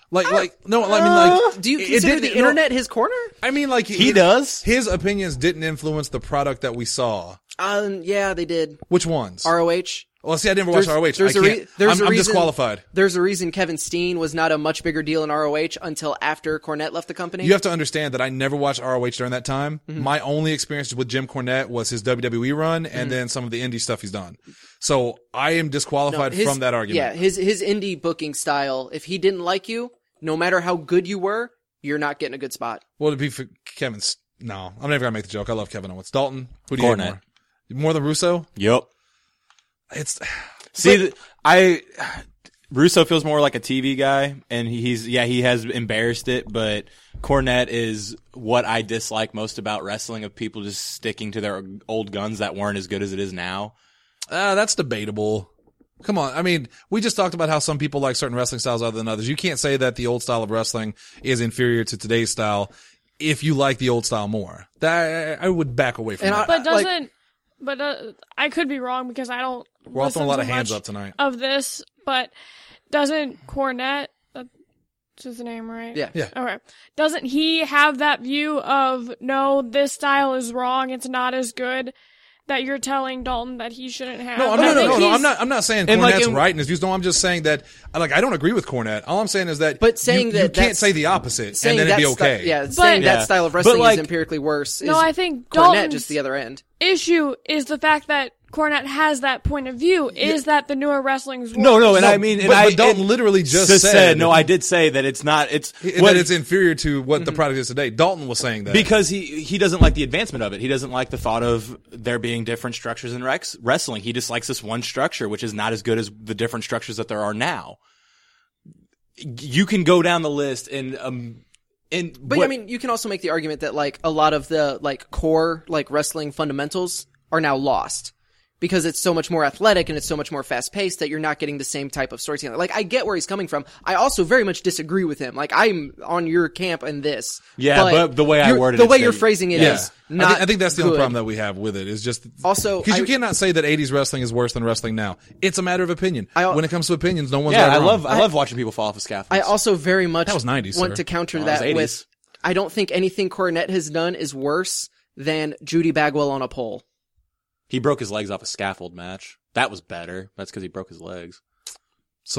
you consider the internet his corner? I mean, like He does. His opinions didn't influence the product that we saw. Yeah, they did. Which ones? ROH. Well, see, I never watched ROH. I'm disqualified. There's a reason Kevin Steen was not a much bigger deal in ROH until after Cornette left the company. You have to understand that I never watched ROH during that time. My only experience with Jim Cornette was his WWE run and then some of the indie stuff he's done. So I am disqualified from that argument. Yeah, his indie booking style, if he didn't like you, no matter how good you were, you're not getting a good spot. Well, it'd be for Kevin's. No, I'm never going to make the joke. I love Kevin Owens. Dalton, who do you hate Cornette. more? More than Russo? Yep. It's Russo feels more like a TV guy, and he has embarrassed it, but Cornette is what I dislike most about wrestling, of people just sticking to their old guns that weren't as good as it is now. that's debatable. Come on. I mean, we just talked about how some people like certain wrestling styles other than others. You can't say that the old style of wrestling is inferior to today's style if you like the old style more. That I would back away from that. But doesn't, I could be wrong because I don't. We're all throwing a lot of hands much up tonight. of this, but doesn't Cornette? That's his name, right? Yeah. Yeah. Okay. Doesn't he have that view of no, this style is wrong, it's not as good, that you're telling Dalton that he shouldn't have? No, I think he's- I'm not saying And Cornette's like right in his views. No, I'm just saying that I don't agree with Cornette. All I'm saying is that But saying you that can't that's- say the opposite saying and then it'd be that okay. saying Yeah. that style of But, wrestling like- is empirically worse. No, is I think Cornette Dalton's just the other end. issue is the fact that Cornette has that point of view. Is that the newer wrestling's worse? No, and I mean, and but Dalton literally just said no. I did say that it's not. It's that it's inferior to what the product is today. Dalton was saying that because he doesn't like the advancement of it. He doesn't like the thought of there being different structures in wrestling. He just likes this one structure, which is not as good as the different structures that there are now. You can go down the list But I mean, you can also make the argument that like a lot of the like core like wrestling fundamentals are now lost because it's so much more athletic and it's so much more fast paced that you're not getting the same type of storytelling. Like I get where he's coming from. I also very much disagree with him. Like I'm on your camp in this. Yeah, but the way I worded the it way said- you're phrasing it is not. I think that's the only good. problem that we have with it is just Also, because you cannot say that 80s wrestling is worse than wrestling now. It's a matter of opinion. When it comes to opinions, no one's Yeah, right or I wrong. love watching people fall off of scaffolds. I also very much That was 90s, want sir. to counter Oh, that it was with 80s. I don't think anything Cornette has done is worse than Judy Bagwell on a pole. He broke his legs off a scaffold match. That was better. That's because he broke his legs. So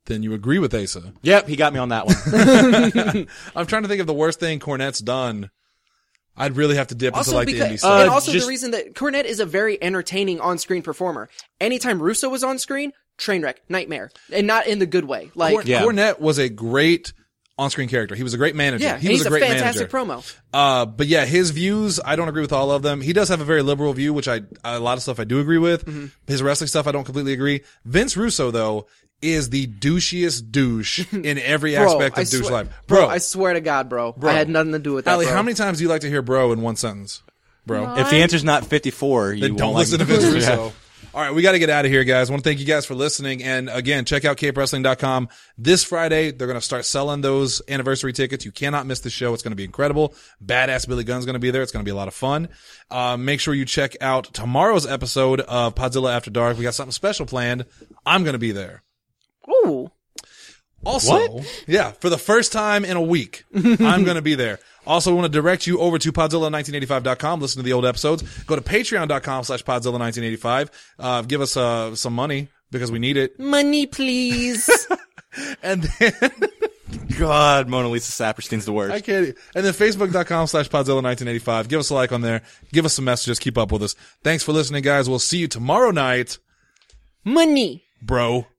then you agree with Asa. Yep, he got me on that one. I'm trying to think of the worst thing Cornette's done. I'd really have to dip into Also, like the indie because, stuff. and also just- the reason that Cornette is a very entertaining on-screen performer. Anytime Russo was on screen, train wreck, nightmare, and not in the good way. Like, Yeah. Cornette was a great on-screen character. He was a great manager. yeah, he and was he's a great fantastic manager. promo. But yeah, his views, I don't agree with all of them. He does have a very liberal view, which a lot of stuff I do agree with. Mm-hmm. His wrestling stuff, I don't completely agree. Vince Russo, though, is the douchiest douche in every aspect of douche life. Bro, I swear to God, bro. I had nothing to do with that, Allie, bro. how many times do you like to hear bro in one sentence? Bro. No. If the answer's not 54, you Then won't don't like listen to me. Vince Yeah. Russo. All right, we got to get out of here, guys. I want to thank you guys for listening. And again, check out capewrestling.com. This Friday, they're going to start selling those anniversary tickets. You cannot miss the show. It's going to be incredible. Badass Billy Gunn's going to be there. It's going to be a lot of fun. Make sure you check out tomorrow's episode of Podzilla After Dark. We got something special planned. I'm going to be there. Ooh. Also, yeah, for the first time in a week, I'm going to be there. Also, I want to direct you over to Podzilla1985.com. Listen to the old episodes. Go to Patreon.com/Podzilla1985. Give us some money because we need it. Money, please. And then God, Mona Lisa Saperstein's the worst. I can't. And then Facebook.com/Podzilla1985. Give us a like on there. Give us some messages. Keep up with us. Thanks for listening, guys. We'll see you tomorrow night, Money. bro.